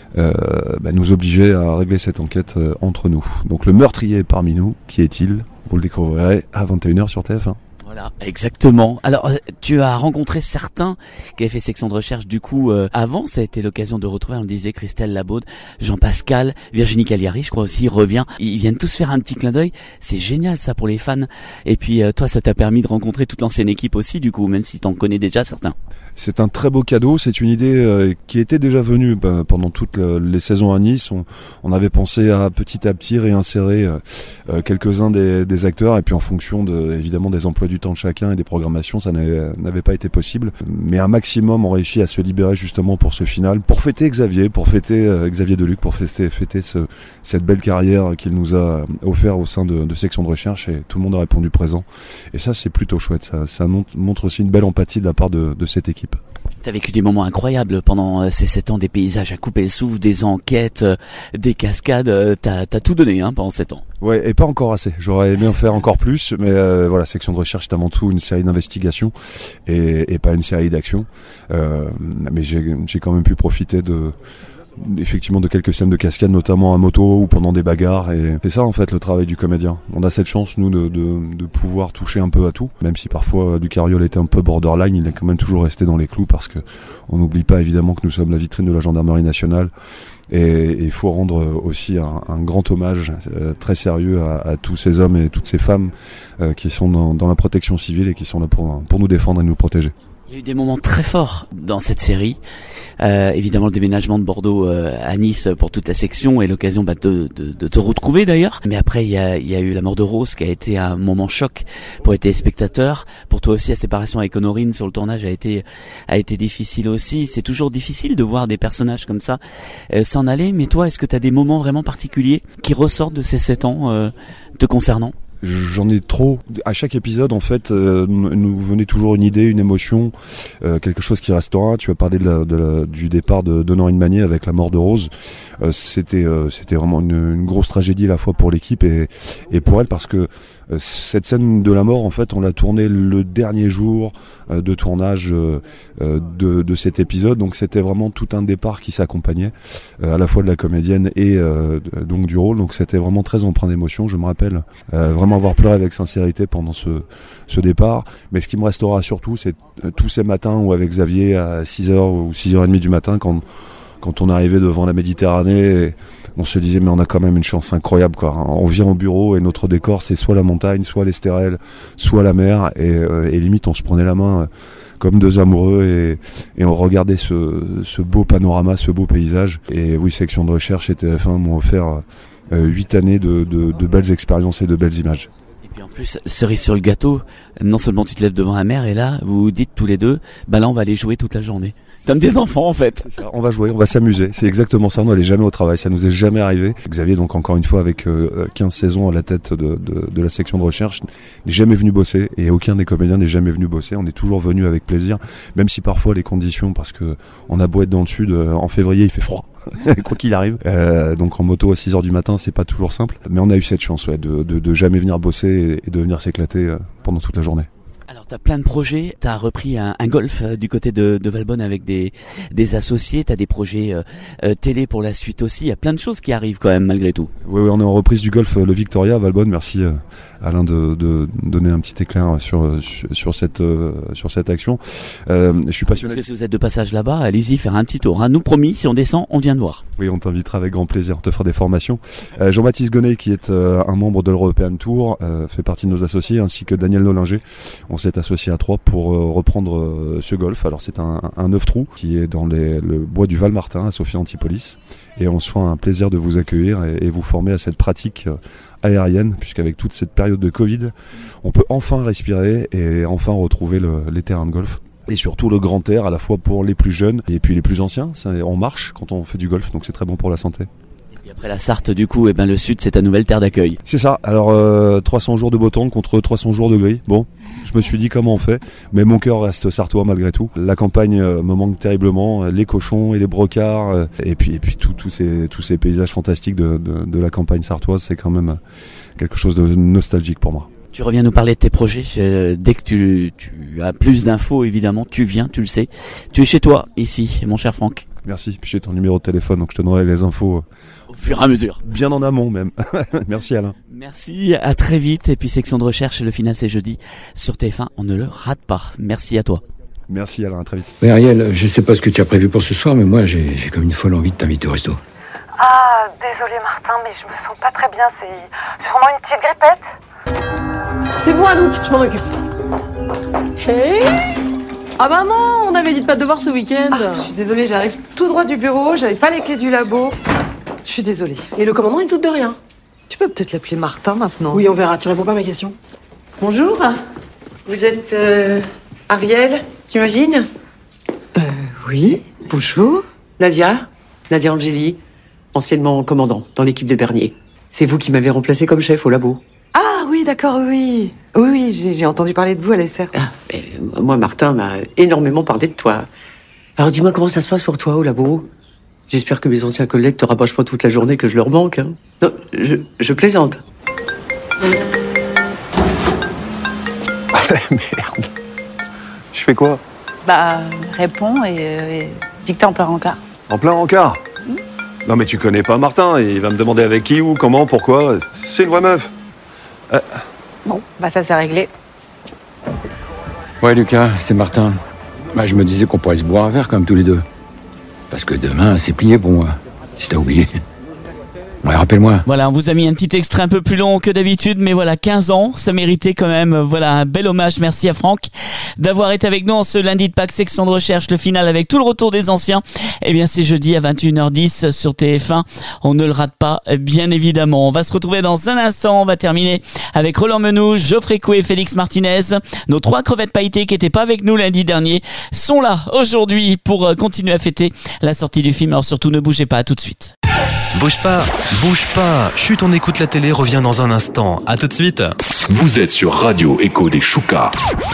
nous obliger à régler cette enquête entre nous. Donc le meurtrier parmi nous, qui est-il? Vous le découvrirez à 21h sur TF1. Voilà, exactement. Alors, tu as rencontré certains qui avaient fait section de recherche du coup avant. Ça a été l'occasion de retrouver, on le disait, Christelle Labaude, Jean-Pascal, Virginie Cagliari, je crois aussi, revient. Ils viennent tous faire un petit clin d'œil. C'est génial ça pour les fans. Et puis toi, ça t'a permis de rencontrer toute l'ancienne équipe aussi du coup, même si t'en connais déjà certains. C'est un très beau cadeau, c'est une idée qui était déjà venue pendant toutes les saisons à Nice. On avait pensé à petit réinsérer quelques-uns des acteurs, et puis en fonction évidemment des emplois du temps de chacun et des programmations, ça n'avait pas été possible. Mais un maximum ont réussi à se libérer justement pour ce final, pour fêter Xavier, Xavier Deluc, pour fêter cette belle carrière qu'il nous a offert au sein de section de recherche, et tout le monde a répondu présent. Et ça, c'est plutôt chouette, ça montre aussi une belle empathie de la part de cette équipe. T'as vécu des moments incroyables pendant ces 7 ans, des paysages à couper le souffle, des enquêtes, des cascades, t'as tout donné pendant 7 ans. Ouais, et pas encore assez. J'aurais aimé en faire encore plus, mais voilà, section de recherche, c'est avant tout une série d'investigation et pas une série d'action. Mais j'ai quand même pu profiter effectivement de quelques scènes de cascade, notamment à moto ou pendant des bagarres, et c'est ça en fait le travail du comédien. On a cette chance nous de pouvoir toucher un peu à tout, même si parfois Ducariol était un peu borderline, il est quand même toujours resté dans les clous, parce que on n'oublie pas évidemment que nous sommes la vitrine de la gendarmerie nationale, et il faut rendre aussi un grand hommage très sérieux à tous ces hommes et toutes ces femmes qui sont dans la protection civile et qui sont là pour nous défendre et nous protéger. Il y a eu des moments très forts dans cette série. Évidemment, le déménagement de Bordeaux à Nice pour toute la section et l'occasion de te retrouver d'ailleurs. Mais après, il y a eu la mort de Rose qui a été un moment choc pour les téléspectateurs. Pour toi aussi, la séparation avec Honorine sur le tournage a été difficile aussi. C'est toujours difficile de voir des personnages comme ça s'en aller. Mais toi, est-ce que tu as des moments vraiment particuliers qui ressortent de ces 7 ans te concernant? J'en ai trop. À chaque épisode, en fait, nous venait toujours une idée, une émotion, quelque chose qui restera. Tu as parlé du départ d'Honorine Magnier avec la mort de Rose. C'était vraiment une grosse tragédie à la fois pour l'équipe et pour elle, parce que cette scène de la mort, en fait, on l'a tournée le dernier jour de tournage de cet épisode. Donc c'était vraiment tout un départ qui s'accompagnait à la fois de la comédienne et donc du rôle. Donc c'était vraiment très empreint d'émotion. Je me rappelle vraiment avoir pleuré avec sincérité pendant ce départ. Mais ce qui me restera surtout, c'est tous ces matins où avec Xavier à 6h ou 6h30 du matin, quand on arrivait devant la Méditerranée, on se disait mais on a quand même une chance incroyable quoi. On vient au bureau et notre décor c'est soit la montagne, soit l'Estérel, soit la mer, et limite on se prenait la main comme deux amoureux et on regardait ce beau panorama, ce beau paysage. Et oui, section de recherche et TF1 m'ont offert 8 années de belles expériences et de belles images. Et puis en plus, cerise sur le gâteau, non seulement tu te lèves devant la mer et là vous vous dites tous les deux, bah là on va aller jouer toute la journée. Comme des enfants en fait. Ça, on va jouer, on va s'amuser. C'est exactement ça. On n'allait jamais au travail. Ça nous est jamais arrivé. Xavier, donc encore une fois, avec 15 saisons à la tête de la section de recherche, n'est jamais venu bosser. Et aucun des comédiens n'est jamais venu bosser. On est toujours venu avec plaisir. Même si parfois les conditions, parce que on a beau être dans le sud, en février il fait froid. Quoi qu'il arrive. Donc en moto à 6h du matin, c'est pas toujours simple. Mais on a eu cette chance de jamais venir bosser et de venir s'éclater pendant toute la journée. Alors t'as plein de projets, t'as repris un golf du côté de Valbonne avec des associés, t'as des projets télé pour la suite aussi, il y a plein de choses qui arrivent quand même malgré tout. Oui, on est en reprise du golf le Victoria à Valbonne, merci Alain de donner un petit éclair sur cette action. Je suis passionné. Parce que si vous êtes de passage là-bas, allez-y faire un petit tour. Nous promis, si on descend, on vient de voir. Oui, on t'invitera avec grand plaisir, on te fera des formations. Jean-Baptiste Gonnet, qui est un membre de l'European Tour, fait partie de nos associés, ainsi que Daniel Nolinger. On s'est associé à 3 pour reprendre ce golf. Alors c'est un 9 trous qui est dans le bois du Val-Martin à Sophia Antipolis. Et on se fait un plaisir de vous accueillir et vous former à cette pratique aérienne, puisqu'avec toute cette période de Covid, on peut enfin respirer et enfin retrouver les terrains de golf. Et surtout le grand air, à la fois pour les plus jeunes et puis les plus anciens. On marche quand on fait du golf, donc c'est très bon pour la santé. Et après la Sarthe, du coup, le sud, c'est ta nouvelle terre d'accueil. C'est ça. Alors 300 jours de beau temps contre 300 jours de gris. Bon, je me suis dit comment on fait, mais mon cœur reste sartois malgré tout. La campagne me manque terriblement, les cochons et les brocards, et puis tous ces paysages fantastiques de la campagne sartoise, c'est quand même quelque chose de nostalgique pour moi. Tu reviens nous parler de tes projets. Dès que tu as plus d'infos, évidemment, tu viens, tu le sais. Tu es chez toi, ici, mon cher Franck. Merci, puis j'ai ton numéro de téléphone, donc je te donnerai les infos au fur et à mesure. Bien en amont même. Merci Alain. Merci, à très vite. Et puis section de recherche, le final c'est jeudi sur TF1, on ne le rate pas. Merci à toi. Merci Alain, à très vite. Mais Ariel, je sais pas ce que tu as prévu pour ce soir, mais moi j'ai comme une folle envie de t'inviter au resto. Ah, désolé Martin, mais je me sens pas très bien, c'est sûrement une petite grippette. C'est bon Anouk, je m'en occupe. Hey. Ah bah non, on avait dit de pas te devoir ce week-end. Je suis désolée, j'arrive tout droit du bureau, j'avais pas les clés du labo. Je suis désolée. Et le commandant il doute de rien. Tu peux peut-être l'appeler Martin maintenant. Oui, on verra, tu réponds pas à ma question. Bonjour. Vous êtes Ariel, j'imagine? Oui, bonjour. Nadia Angeli, anciennement commandant dans l'équipe des Berniers. C'est vous qui m'avez remplacé comme chef au labo. Ah oui, d'accord, oui. Oui, j'ai entendu parler de vous à l'SR. Moi, Martin m'a énormément parlé de toi. Alors dis-moi comment ça se passe pour toi au labo? J'espère que mes anciens collègues te rabâchent pas toute la journée que je leur manque. Hein. Non, je plaisante. Merde. Je fais quoi? Bah, réponds et dis que t'es en plein rencard. En plein rencard? Non mais tu connais pas Martin, il va me demander avec qui, où, comment, pourquoi. C'est une vraie meuf. Bon, bah ça c'est réglé. Ouais Lucas, c'est Martin. Bah, je me disais qu'on pourrait se boire un verre comme tous les deux. Parce que demain, c'est plié pour moi. Si t'as oublié. Ouais, rappelle-moi. Voilà, on vous a mis un petit extrait un peu plus long que d'habitude, mais voilà, 15 ans, ça méritait quand même, voilà, un bel hommage. Merci à Franck d'avoir été avec nous en ce lundi de Pâques, section de recherche, le final avec tout le retour des anciens. Eh bien, c'est jeudi à 21h10 sur TF1. On ne le rate pas, bien évidemment. On va se retrouver dans un instant. On va terminer avec Roland Menouche, Geoffrey Coué et Félix Martinez. Nos 3 crevettes pailletées qui n'étaient pas avec nous lundi dernier sont là aujourd'hui pour continuer à fêter la sortie du film. Alors surtout, ne bougez pas, à tout de suite. Bouge pas, chut, on écoute la télé, revient dans un instant. À tout de suite. Vous êtes sur Radio Écho des Choucas.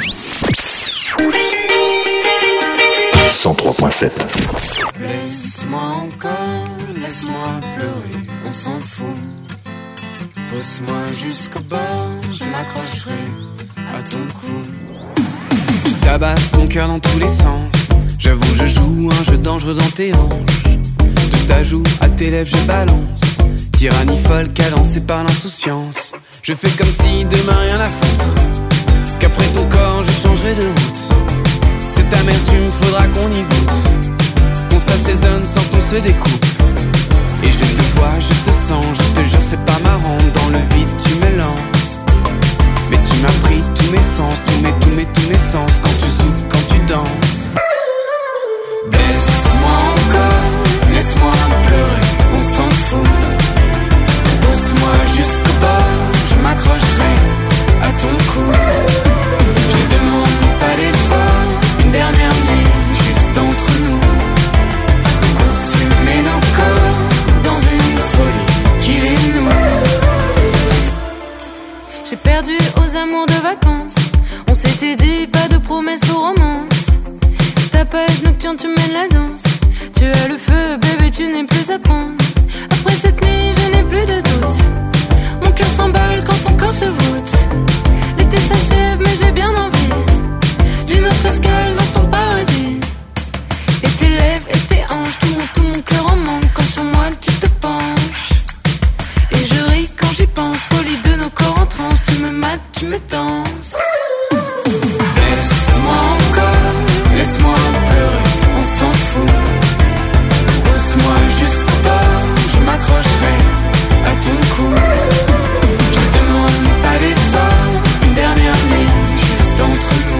103.7. Laisse-moi encore, laisse-moi pleurer, on s'en fout. Pousse-moi jusqu'au bord, je m'accrocherai à ton cou. Tu tabasses mon cœur dans tous les sens. J'avoue, je joue un jeu dangereux dans tes hanches. De ta joue à tes lèvres, je balance. Tyrannie folle cadencée par l'insouciance. Je fais comme si demain rien à foutre. Qu'après ton corps, je changerai de route. Cette amertume, faudra qu'on y goûte. Qu'on s'assaisonne sans qu'on se découpe. Et je te vois, je te sens, je te jure, c'est pas marrant. Dans le vide, tu me lances. Mais tu m'as pris tous mes sens, tous mes sens. Quand tu zoukes, quand tu danses. Baisse-moi encore, laisse-moi pleurer, on s'en fout. Pousse-moi jusqu'au bord, je m'accrocherai à ton cou. Je demande pas d'effort, une dernière nuit juste entre nous. Consumer nos corps dans une folie qui les noue. J'ai perdu aux amours de vacances. On s'était dit pas de promesses aux romances. Ta page nocturne, tu mènes la danse. Tu as le feu, bébé, tu n'es plus à prendre. Après cette nuit, je n'ai plus de doute. Mon cœur s'emballe quand ton corps se voûte. L'été s'achève, mais j'ai bien envie d'une autre escale dans ton paradis. Et tes lèvres et tes hanches, tout mon cœur en manque. Quand sur moi tu te penches. Et je ris quand j'y pense. Folie de nos corps en transe. Tu me mates, tu me danses. Laisse-moi encore, laisse-moi pleurer, on s'en fout. Pousse-moi jusqu'au bord, je m'accrocherai à ton cou. Je demande pas d'effort, une dernière nuit juste entre nous.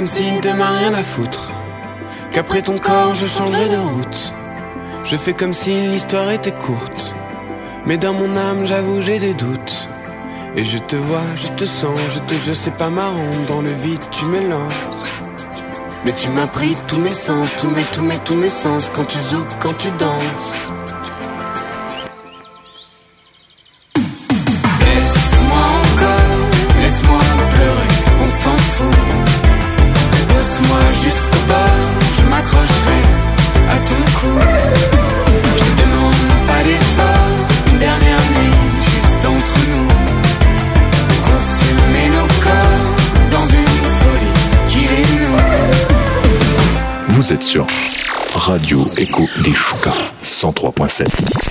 comme s'il de m'a rien à foutre, qu'après ton corps je changerai de route. Je fais comme si l'histoire était courte, mais dans mon âme j'avoue j'ai des doutes. Et je te vois, je te sens, je sais pas marrant, dans le vide tu me lances. Mais tu m'as pris tous mes sens, tous mes sens, quand tu zoues, quand tu danses. Laisse-moi encore, laisse-moi pleurer, on s'en fout. Pousse-moi jusqu'au bord, je m'accrocherai à ton cou. Je demande pas d'effort, une dernière nuit, juste entre nous. Consumer nos corps dans une folie qui les noue. Vous êtes sur Radio Écho des Choucas 103.7.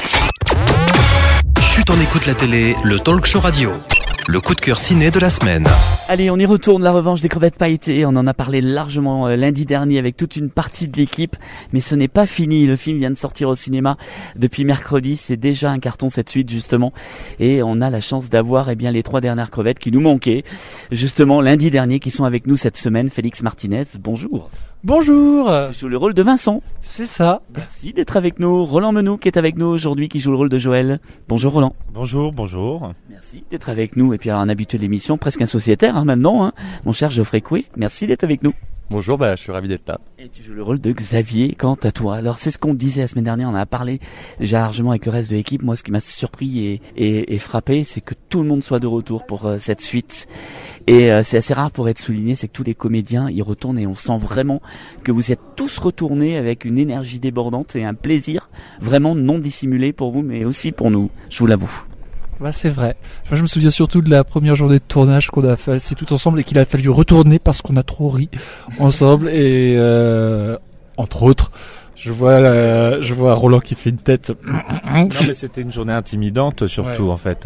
Chut, on écoute la télé, le talk show radio. Le coup de cœur ciné de la semaine. Allez, on y retourne, la revanche des crevettes pailletées. On en a parlé largement lundi dernier avec toute une partie de l'équipe. Mais ce n'est pas fini. Le film vient de sortir au cinéma depuis mercredi. C'est déjà un carton cette suite, justement. Et on a la chance d'avoir les 3 dernières crevettes qui nous manquaient, justement, lundi dernier, qui sont avec nous cette semaine. Félix Martinez, bonjour. Bonjour. Tu joues le rôle de Vincent. C'est ça. Merci d'être avec nous. Roland Menou qui est avec nous aujourd'hui, qui joue le rôle de Joël. Bonjour Roland. Bonjour. Merci d'être avec nous. Et puis un habitué de l'émission, presque un sociétaire maintenant, mon cher Geoffrey Coué. Merci d'être avec nous. Bonjour, je suis ravi d'être là. Et tu joues le rôle de Xavier, quant à toi. Alors c'est ce qu'on disait la semaine dernière, on en a parlé déjà largement avec le reste de l'équipe. Moi ce qui m'a surpris et frappé, c'est que tout le monde soit de retour pour cette suite. Et c'est assez rare pour être souligné, c'est que tous les comédiens y retournent et on sent vraiment que vous êtes tous retournés avec une énergie débordante et un plaisir vraiment non dissimulé pour vous, mais aussi pour nous, je vous l'avoue. Bah c'est vrai. Moi je me souviens surtout de la première journée de tournage qu'on a fait tout ensemble et qu'il a fallu retourner parce qu'on a trop ri ensemble et entre autres je vois Roland qui fait une tête. Non mais c'était une journée intimidante surtout en fait.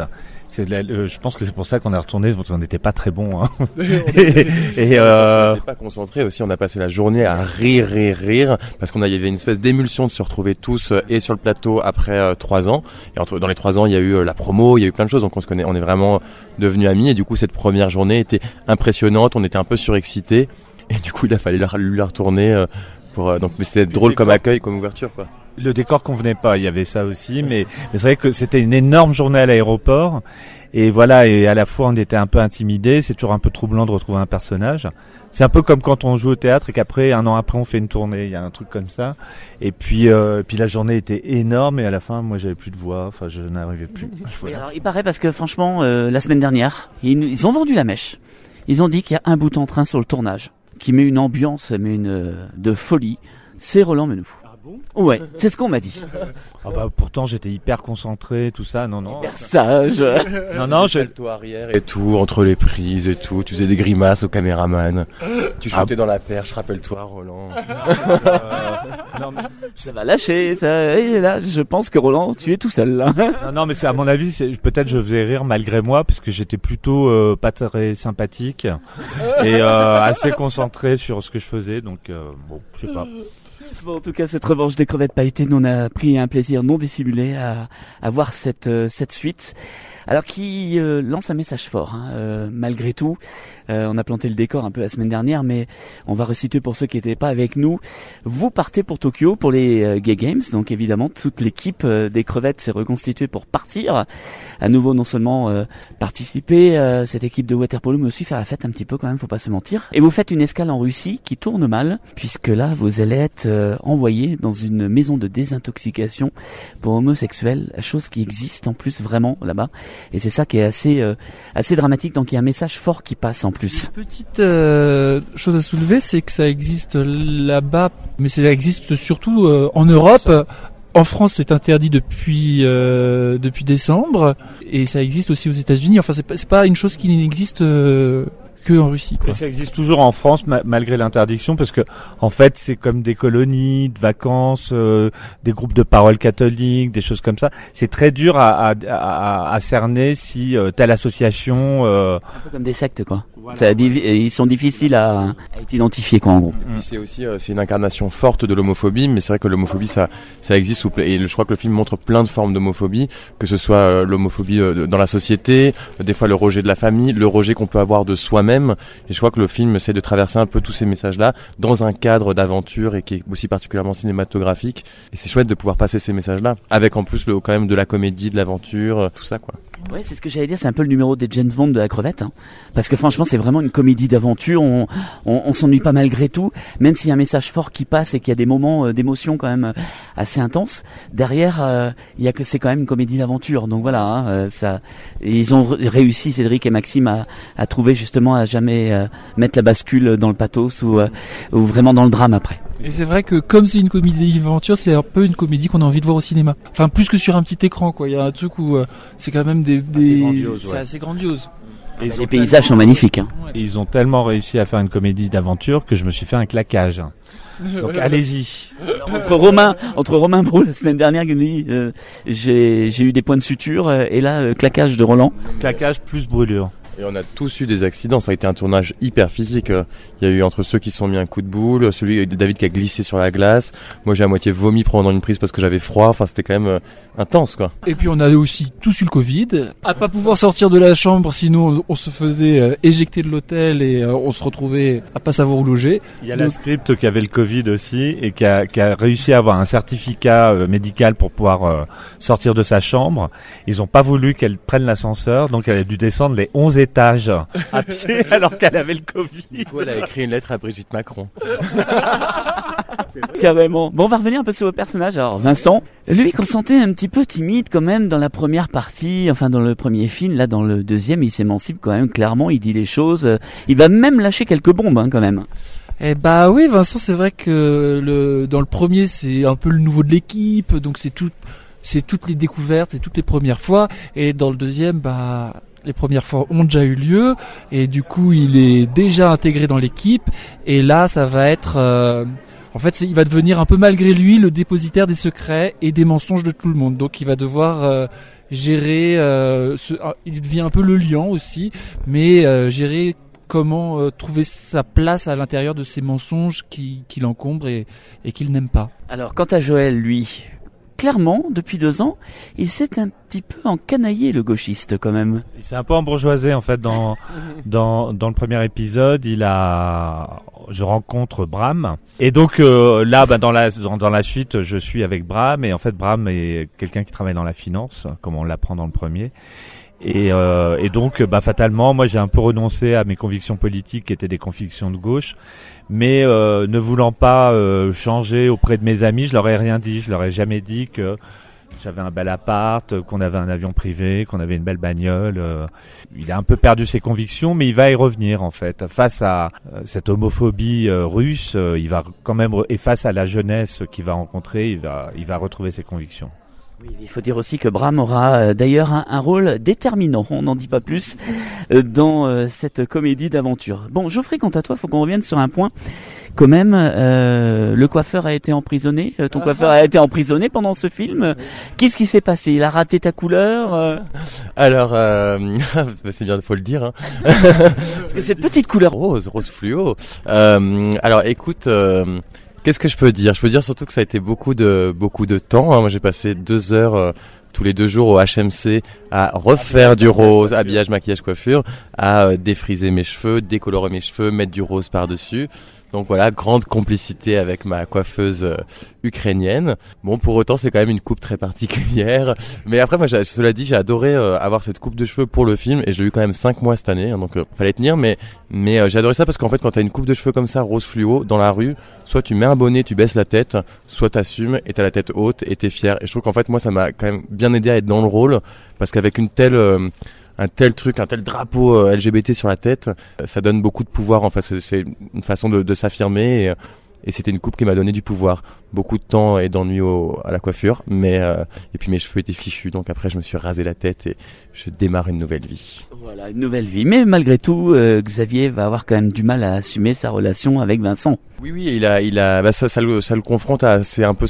Je pense que c'est pour ça qu'on est retourné, parce qu'on n'était pas très bons. Hein. On n'était pas concentrés aussi, on a passé la journée à rire, parce il y avait une espèce d'émulsion de se retrouver tous et sur le plateau après 3 ans. Et dans les 3 ans, il y a eu la promo, il y a eu plein de choses, donc on est vraiment devenus amis. Et du coup, cette première journée était impressionnante, on était un peu surexcités. Et du coup, il a fallu lui la retourner mais c'était drôle comme accueil, comme ouverture, quoi. Le décor convenait pas, il y avait ça aussi, mais c'est vrai que c'était une énorme journée à l'aéroport, et voilà, et à la fois on était un peu intimidés, c'est toujours un peu troublant de retrouver un personnage. C'est un peu comme quand on joue au théâtre et qu'après, 1 an après, on fait une tournée, il y a un truc comme ça. Et puis la journée était énorme, et à la fin, moi j'avais plus de voix, je n'arrivais plus. Alors, il paraît parce que franchement, la semaine dernière, ils ont vendu la mèche. Ils ont dit qu'il y a un bout en train sur le tournage, qui met une ambiance, de folie, c'est Roland Menou. Ouais, c'est ce qu'on m'a dit. Pourtant j'étais hyper concentré, tout ça, non. Hyper sage. Non, j'ai le toit arrière et tout, entre les prises et tout, tu faisais des grimaces au caméraman. Tu shootais dans la perche, rappelle-toi Roland. Non, mais ça va lâcher, ça. Et là, je pense que Roland, tu es tout seul là. Non, mais c'est à mon avis, peut-être je faisais rire malgré moi, parce que j'étais plutôt pas très sympathique et assez concentré sur ce que je faisais, donc je sais pas. Bon, en tout cas, cette revanche des crevettes pailletées, nous on a pris un plaisir non dissimulé à voir cette suite. Alors qui lance un message fort, malgré tout. On a planté le décor un peu la semaine dernière, mais on va resituer pour ceux qui n'étaient pas avec nous. Vous partez pour Tokyo pour les Gay Games, donc évidemment toute l'équipe des crevettes s'est reconstituée pour partir. À nouveau, non seulement participer à cette équipe de waterpolo, mais aussi faire la fête un petit peu quand même, faut pas se mentir. Et vous faites une escale en Russie qui tourne mal, puisque là vous allez être envoyé dans une maison de désintoxication pour homosexuels, chose qui existe en plus vraiment là-bas. Et c'est ça qui est assez dramatique, donc il y a un message fort qui passe en plus. Une petite chose à soulever, c'est que ça existe là-bas, mais ça existe surtout en Europe. En France, c'est interdit depuis décembre, et ça existe aussi aux États-Unis. Enfin, c'est pas une chose qui n'existe que en Russie, quoi. Et ça existe toujours en France malgré l'interdiction, parce que en fait c'est comme des colonies de vacances, des groupes de parole catholiques, des choses comme ça. C'est très dur à cerner si telle association. Un peu comme des sectes, quoi. Voilà, ils sont difficiles à être identifiés, quoi, en gros. C'est aussi c'est une incarnation forte de l'homophobie, mais c'est vrai que l'homophobie ça existe et je crois que le film montre plein de formes d'homophobie, que ce soit l'homophobie dans la société, des fois le rejet de la famille, le rejet qu'on peut avoir de soi-même. même. Et je crois que le film essaie de traverser un peu tous ces messages-là dans un cadre d'aventure et qui est aussi particulièrement cinématographique. Et c'est chouette de pouvoir passer ces messages-là avec en plus quand même de la comédie, de l'aventure, tout ça quoi. Ouais, c'est ce que j'allais dire, c'est un peu le numéro des James Bond de la crevette, hein. Parce que franchement, c'est vraiment une comédie d'aventure, on s'ennuie pas malgré tout, même s'il y a un message fort qui passe et qu'il y a des moments d'émotion quand même assez intenses, derrière, c'est quand même une comédie d'aventure, donc voilà, hein, ils ont réussi, Cédric et Maxime, à trouver justement à jamais mettre la bascule dans le pathos ou vraiment dans le drame après. Et c'est vrai que comme c'est une comédie d'aventure, c'est un peu une comédie qu'on a envie de voir au cinéma. Enfin, plus que sur un petit écran, quoi. Il y a un truc où c'est quand même c'est assez grandiose. Et les paysages sont magnifiques. Hein. Et ils ont tellement réussi à faire une comédie d'aventure que je me suis fait un claquage. Donc allez-y. Entre Romain Brou la semaine dernière qui nous dit j'ai eu des points de suture et là claquage de Roland. Claquage plus brûlure. Et on a tous eu des accidents, ça a été un tournage hyper physique. Il y a eu entre ceux qui se sont mis un coup de boule, celui de David qui a glissé sur la glace. Moi j'ai à moitié vomi pendant une prise parce que j'avais froid, enfin c'était quand même intense quoi. Et puis on a aussi tous eu le Covid, à pas pouvoir sortir de la chambre sinon on se faisait éjecter de l'hôtel et on se retrouvait à pas savoir où loger. Il y a la script qui avait le Covid aussi et qui a réussi à avoir un certificat médical pour pouvoir sortir de sa chambre. Ils ont pas voulu qu'elle prenne l'ascenseur, donc elle a dû descendre les 11 étages à pied alors qu'elle avait le Covid. Du coup, elle a écrit une lettre à Brigitte Macron. Carrément. Bon, on va revenir un peu sur le personnage. Alors, Vincent, lui qu'on sentait un petit peu timide quand même dans la première partie, enfin dans le premier film, là dans le deuxième, il s'émancipe quand même clairement, il dit les choses, il va même lâcher quelques bombes hein, quand même. Eh bah oui, Vincent, c'est vrai que dans le premier, c'est un peu le nouveau de l'équipe, donc c'est toutes les découvertes, c'est toutes les premières fois, et dans le deuxième, les premières fois ont déjà eu lieu et du coup il est déjà intégré dans l'équipe et là ça va être en fait il va devenir un peu malgré lui le dépositaire des secrets et des mensonges de tout le monde, donc il va devoir gérer il devient un peu le lion aussi, mais gérer comment trouver sa place à l'intérieur de ces mensonges qui l'encombrent et qu'il n'aime pas. Alors quant à Joël, lui, clairement, depuis 2 ans, il s'est un petit peu encanaillé, le gauchiste, quand même. Il s'est un peu embourgeoisé, en fait, dans le premier épisode. Je rencontre Bram. Et donc, là, dans la suite, je suis avec Bram. Et en fait, Bram est quelqu'un qui travaille dans la finance, comme on l'apprend dans le premier. Et donc, fatalement, moi, j'ai un peu renoncé à mes convictions politiques, qui étaient des convictions de gauche. Mais ne voulant pas changer auprès de mes amis, je leur ai rien dit. Je leur ai jamais dit que j'avais un bel appart, qu'on avait un avion privé, qu'on avait une belle bagnole. Il a un peu perdu ses convictions, mais il va y revenir en fait. Face à cette homophobie russe, il va quand même, et face à la jeunesse qu'il va rencontrer, il va retrouver ses convictions. Oui, il faut dire aussi que Bram aura d'ailleurs un rôle déterminant, on n'en dit pas plus, dans cette comédie d'aventure. Bon, Geoffrey, quant à toi, faut qu'on revienne sur un point. Quand même, le coiffeur a été emprisonné, ton coiffeur a été emprisonné pendant ce film. Qu'est-ce qui s'est passé? Il a raté ta couleur Alors, c'est bien, faut le dire. Hein. Parce que cette petite couleur rose fluo. Alors, écoute... Qu'est-ce que je peux dire? Je peux dire surtout que ça a été beaucoup de temps. Hein. Moi, j'ai passé 2 heures tous les 2 jours au HMC à refaire du rose, habillage, maquillage, coiffure, à défriser mes cheveux, décolorer mes cheveux, mettre du rose par-dessus. Donc voilà, grande complicité avec ma coiffeuse ukrainienne. Bon, pour autant, c'est quand même une coupe très particulière. Mais après, moi, cela dit, j'ai adoré avoir cette coupe de cheveux pour le film et je l'ai eu quand même 5 mois cette année, hein, donc fallait tenir. Mais j'ai adoré ça parce qu'en fait, quand t'as une coupe de cheveux comme ça, rose fluo, dans la rue, soit tu mets un bonnet, tu baisses la tête, soit t'assumes et t'as la tête haute et t'es fier. Et je trouve qu'en fait, moi, ça m'a quand même bien aidé à être dans le rôle parce qu'avec un tel drapeau LGBT sur la tête, ça donne beaucoup de pouvoir. En fait, c'est une façon de s'affirmer et c'était une coupe qui m'a donné du pouvoir. Beaucoup de temps et d'ennui à la coiffure, mais et puis mes cheveux étaient fichus, donc après je me suis rasé la tête et je démarre une nouvelle vie. Voilà, une nouvelle vie. Mais malgré tout, Xavier va avoir quand même du mal à assumer sa relation avec Vincent. Oui, ça le confronte à,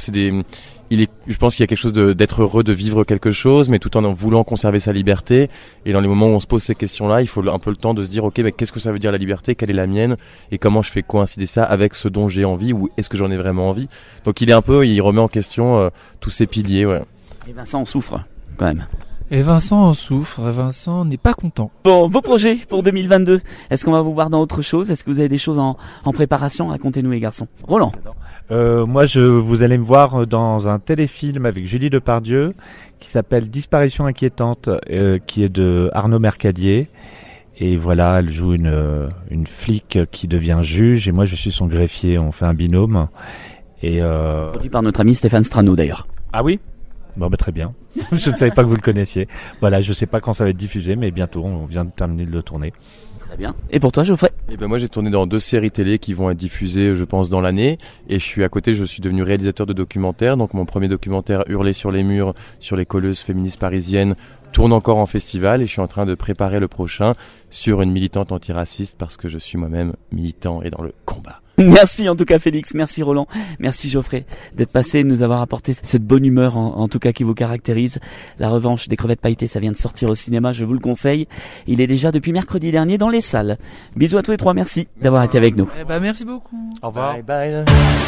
je pense qu'il y a quelque chose d'être heureux de vivre quelque chose, mais tout en voulant conserver sa liberté. Et dans les moments où on se pose ces questions-là, il faut un peu le temps de se dire, ok, mais qu'est-ce que ça veut dire la liberté? Quelle est la mienne? Et comment je fais coïncider ça avec ce dont j'ai envie? Ou est-ce que j'en ai vraiment envie? Donc il remet en question tous ces piliers, ouais. Et Vincent en souffre, quand même. Et Vincent en souffre, Vincent n'est pas content. Bon, vos projets pour 2022, est-ce qu'on va vous voir dans autre chose? Est-ce que vous avez des choses en préparation? Racontez-nous les garçons. Roland. Moi, vous allez me voir dans un téléfilm avec Julie Depardieu qui s'appelle Disparition inquiétante, qui est de Arnaud Mercadier. Et voilà, elle joue une flic qui devient juge et moi je suis son greffier. On fait un binôme. Et produit par notre ami Stéphane Strano d'ailleurs. Ah oui? Bon, très bien. Je ne savais pas que vous le connaissiez. Voilà, je sais pas quand ça va être diffusé, mais bientôt. On vient de terminer de le tourner. Très bien. Et pour toi, Geoffrey? Moi, j'ai tourné dans 2 séries télé qui vont être diffusées, je pense, dans l'année. Et je suis devenu réalisateur de documentaires. Donc, mon premier documentaire, Hurler sur les murs, sur les colleuses féministes parisiennes, tourne encore en festival. Et je suis en train de préparer le prochain sur une militante antiraciste parce que je suis moi-même militant et dans le combat. Merci en tout cas Félix, merci Roland, merci Geoffrey d'être passé, de nous avoir apporté cette bonne humeur en tout cas qui vous caractérise. La revanche des crevettes pailletées, ça vient de sortir au cinéma, je vous le conseille. Il est déjà depuis mercredi dernier dans les salles. Bisous à tous les trois, merci d'avoir été avec nous. Merci beaucoup. Au revoir. Bye bye.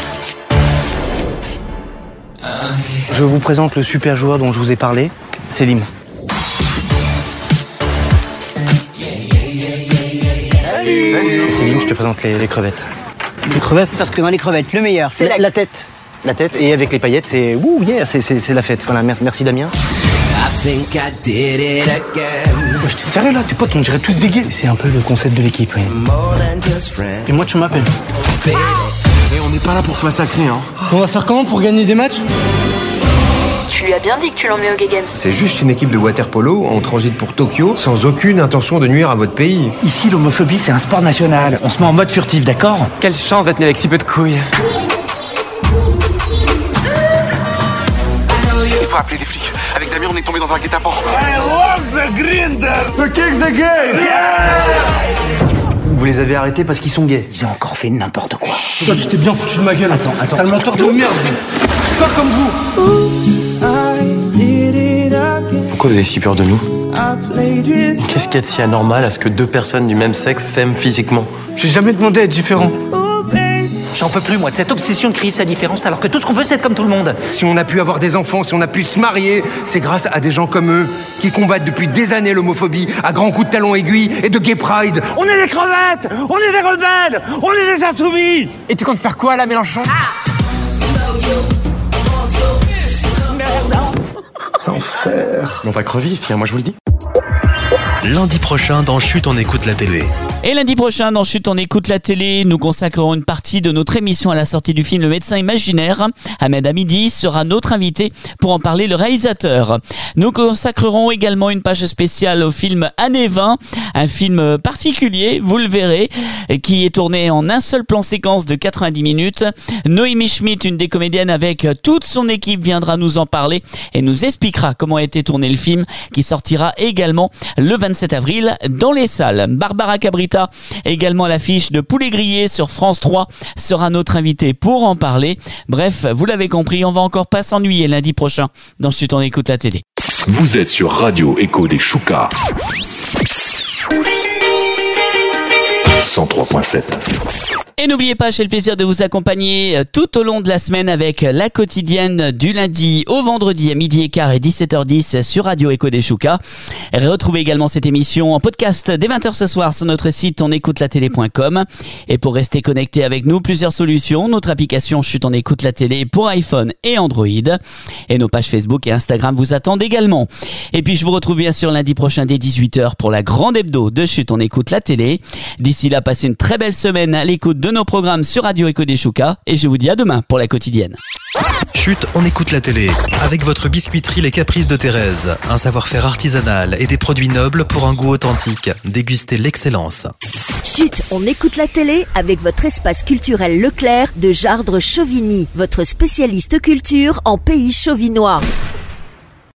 Je vous présente le super joueur dont je vous ai parlé, Selim. Salut. Selim, je te présente les crevettes. Les crevettes? Parce que dans les crevettes, le meilleur, c'est la tête. La tête, et avec les paillettes, c'est wouh, yeah, c'est la fête. Voilà, merci Damien. Moi, j'étais sérieux là, tes potes, on dirait tous des gays. C'est un peu le concept de l'équipe, oui. Et moi, tu m'appelles. Et on n'est pas là pour se massacrer, hein. On va faire comment pour gagner des matchs? Tu lui as bien dit que tu l'emmenais au Gay Games. C'est juste une équipe de water-polo en transit pour Tokyo, sans aucune intention de nuire à votre pays. Ici, l'homophobie, c'est un sport national. On se met en mode furtif, d'accord? Quelle chance d'être né avec si peu de couilles. Il faut appeler les flics. Avec Damien, on est tombé dans un guet-apens. I love the grinder to kick the gays. Yeah. Vous les avez arrêtés parce qu'ils sont gays. J'ai encore fait n'importe quoi. Toi, tu t'es bien foutu de ma gueule. Attends. Sale menteur de merde. Je suis pas comme vous. Pourquoi vous avez si peur de nous? Qu'est-ce qu'il y a de si anormal à ce que 2 personnes du même sexe s'aiment physiquement? J'ai jamais demandé à être différent. J'en peux plus, moi, de cette obsession de créer sa différence, alors que tout ce qu'on veut, c'est être comme tout le monde. Si on a pu avoir des enfants, si on a pu se marier, c'est grâce à des gens comme eux, qui combattent depuis des années l'homophobie, à grands coups de talons aiguilles et de gay pride. On est des crevettes. On est des rebelles. On est des insoumis. Et tu comptes faire quoi là, Mélenchon? L'enfer. On va crever ici, hein, moi je vous le dis. Lundi prochain dans Chut, on écoute la télé. Et lundi prochain, dans Chut, on écoute la télé, nous consacrerons une partie de notre émission à la sortie du film Le médecin imaginaire. Ahmed Hamidi sera notre invité pour en parler, le réalisateur. Nous consacrerons également une page spéciale au film Années 20, un film particulier, vous le verrez, qui est tourné en un seul plan séquence de 90 minutes. Noémie Schmidt, une des comédiennes avec toute son équipe, viendra nous en parler et nous expliquera comment a été tourné le film, qui sortira également le 27 avril dans les salles. Barbara Cabrita, également à l'affiche de Poulet grillé sur France 3, sera notre invité pour en parler. Bref, vous l'avez compris, on va encore pas s'ennuyer lundi prochain dans Chut, on écoute la télé. Vous êtes sur Radio Écho des Choucas 103.7. Et n'oubliez pas, j'ai le plaisir de vous accompagner tout au long de la semaine avec la quotidienne du lundi au vendredi à 12h15 et 17h10 sur Radio Écho des Choucas. Retrouvez également cette émission en podcast dès 20h ce soir sur notre site onécoutelatélé.com. Et pour rester connecté avec nous, plusieurs solutions. Notre application Chut, on écoute la télé pour iPhone et Android. Et nos pages Facebook et Instagram vous attendent également. Et puis je vous retrouve bien sûr lundi prochain dès 18h pour la grande hebdo de Chut, on écoute la télé. D'ici là, passez une très belle semaine à l'écoute de nos programmes sur Radio Écho des Choucas et je vous dis à demain pour la quotidienne. Chut, on écoute la télé avec votre biscuiterie Les Caprices de Thérèse, un savoir-faire artisanal et des produits nobles pour un goût authentique. Dégustez l'excellence. Chut, on écoute la télé avec votre espace culturel Leclerc de Jardre-Chauvigny, votre spécialiste culture en pays chauvinois.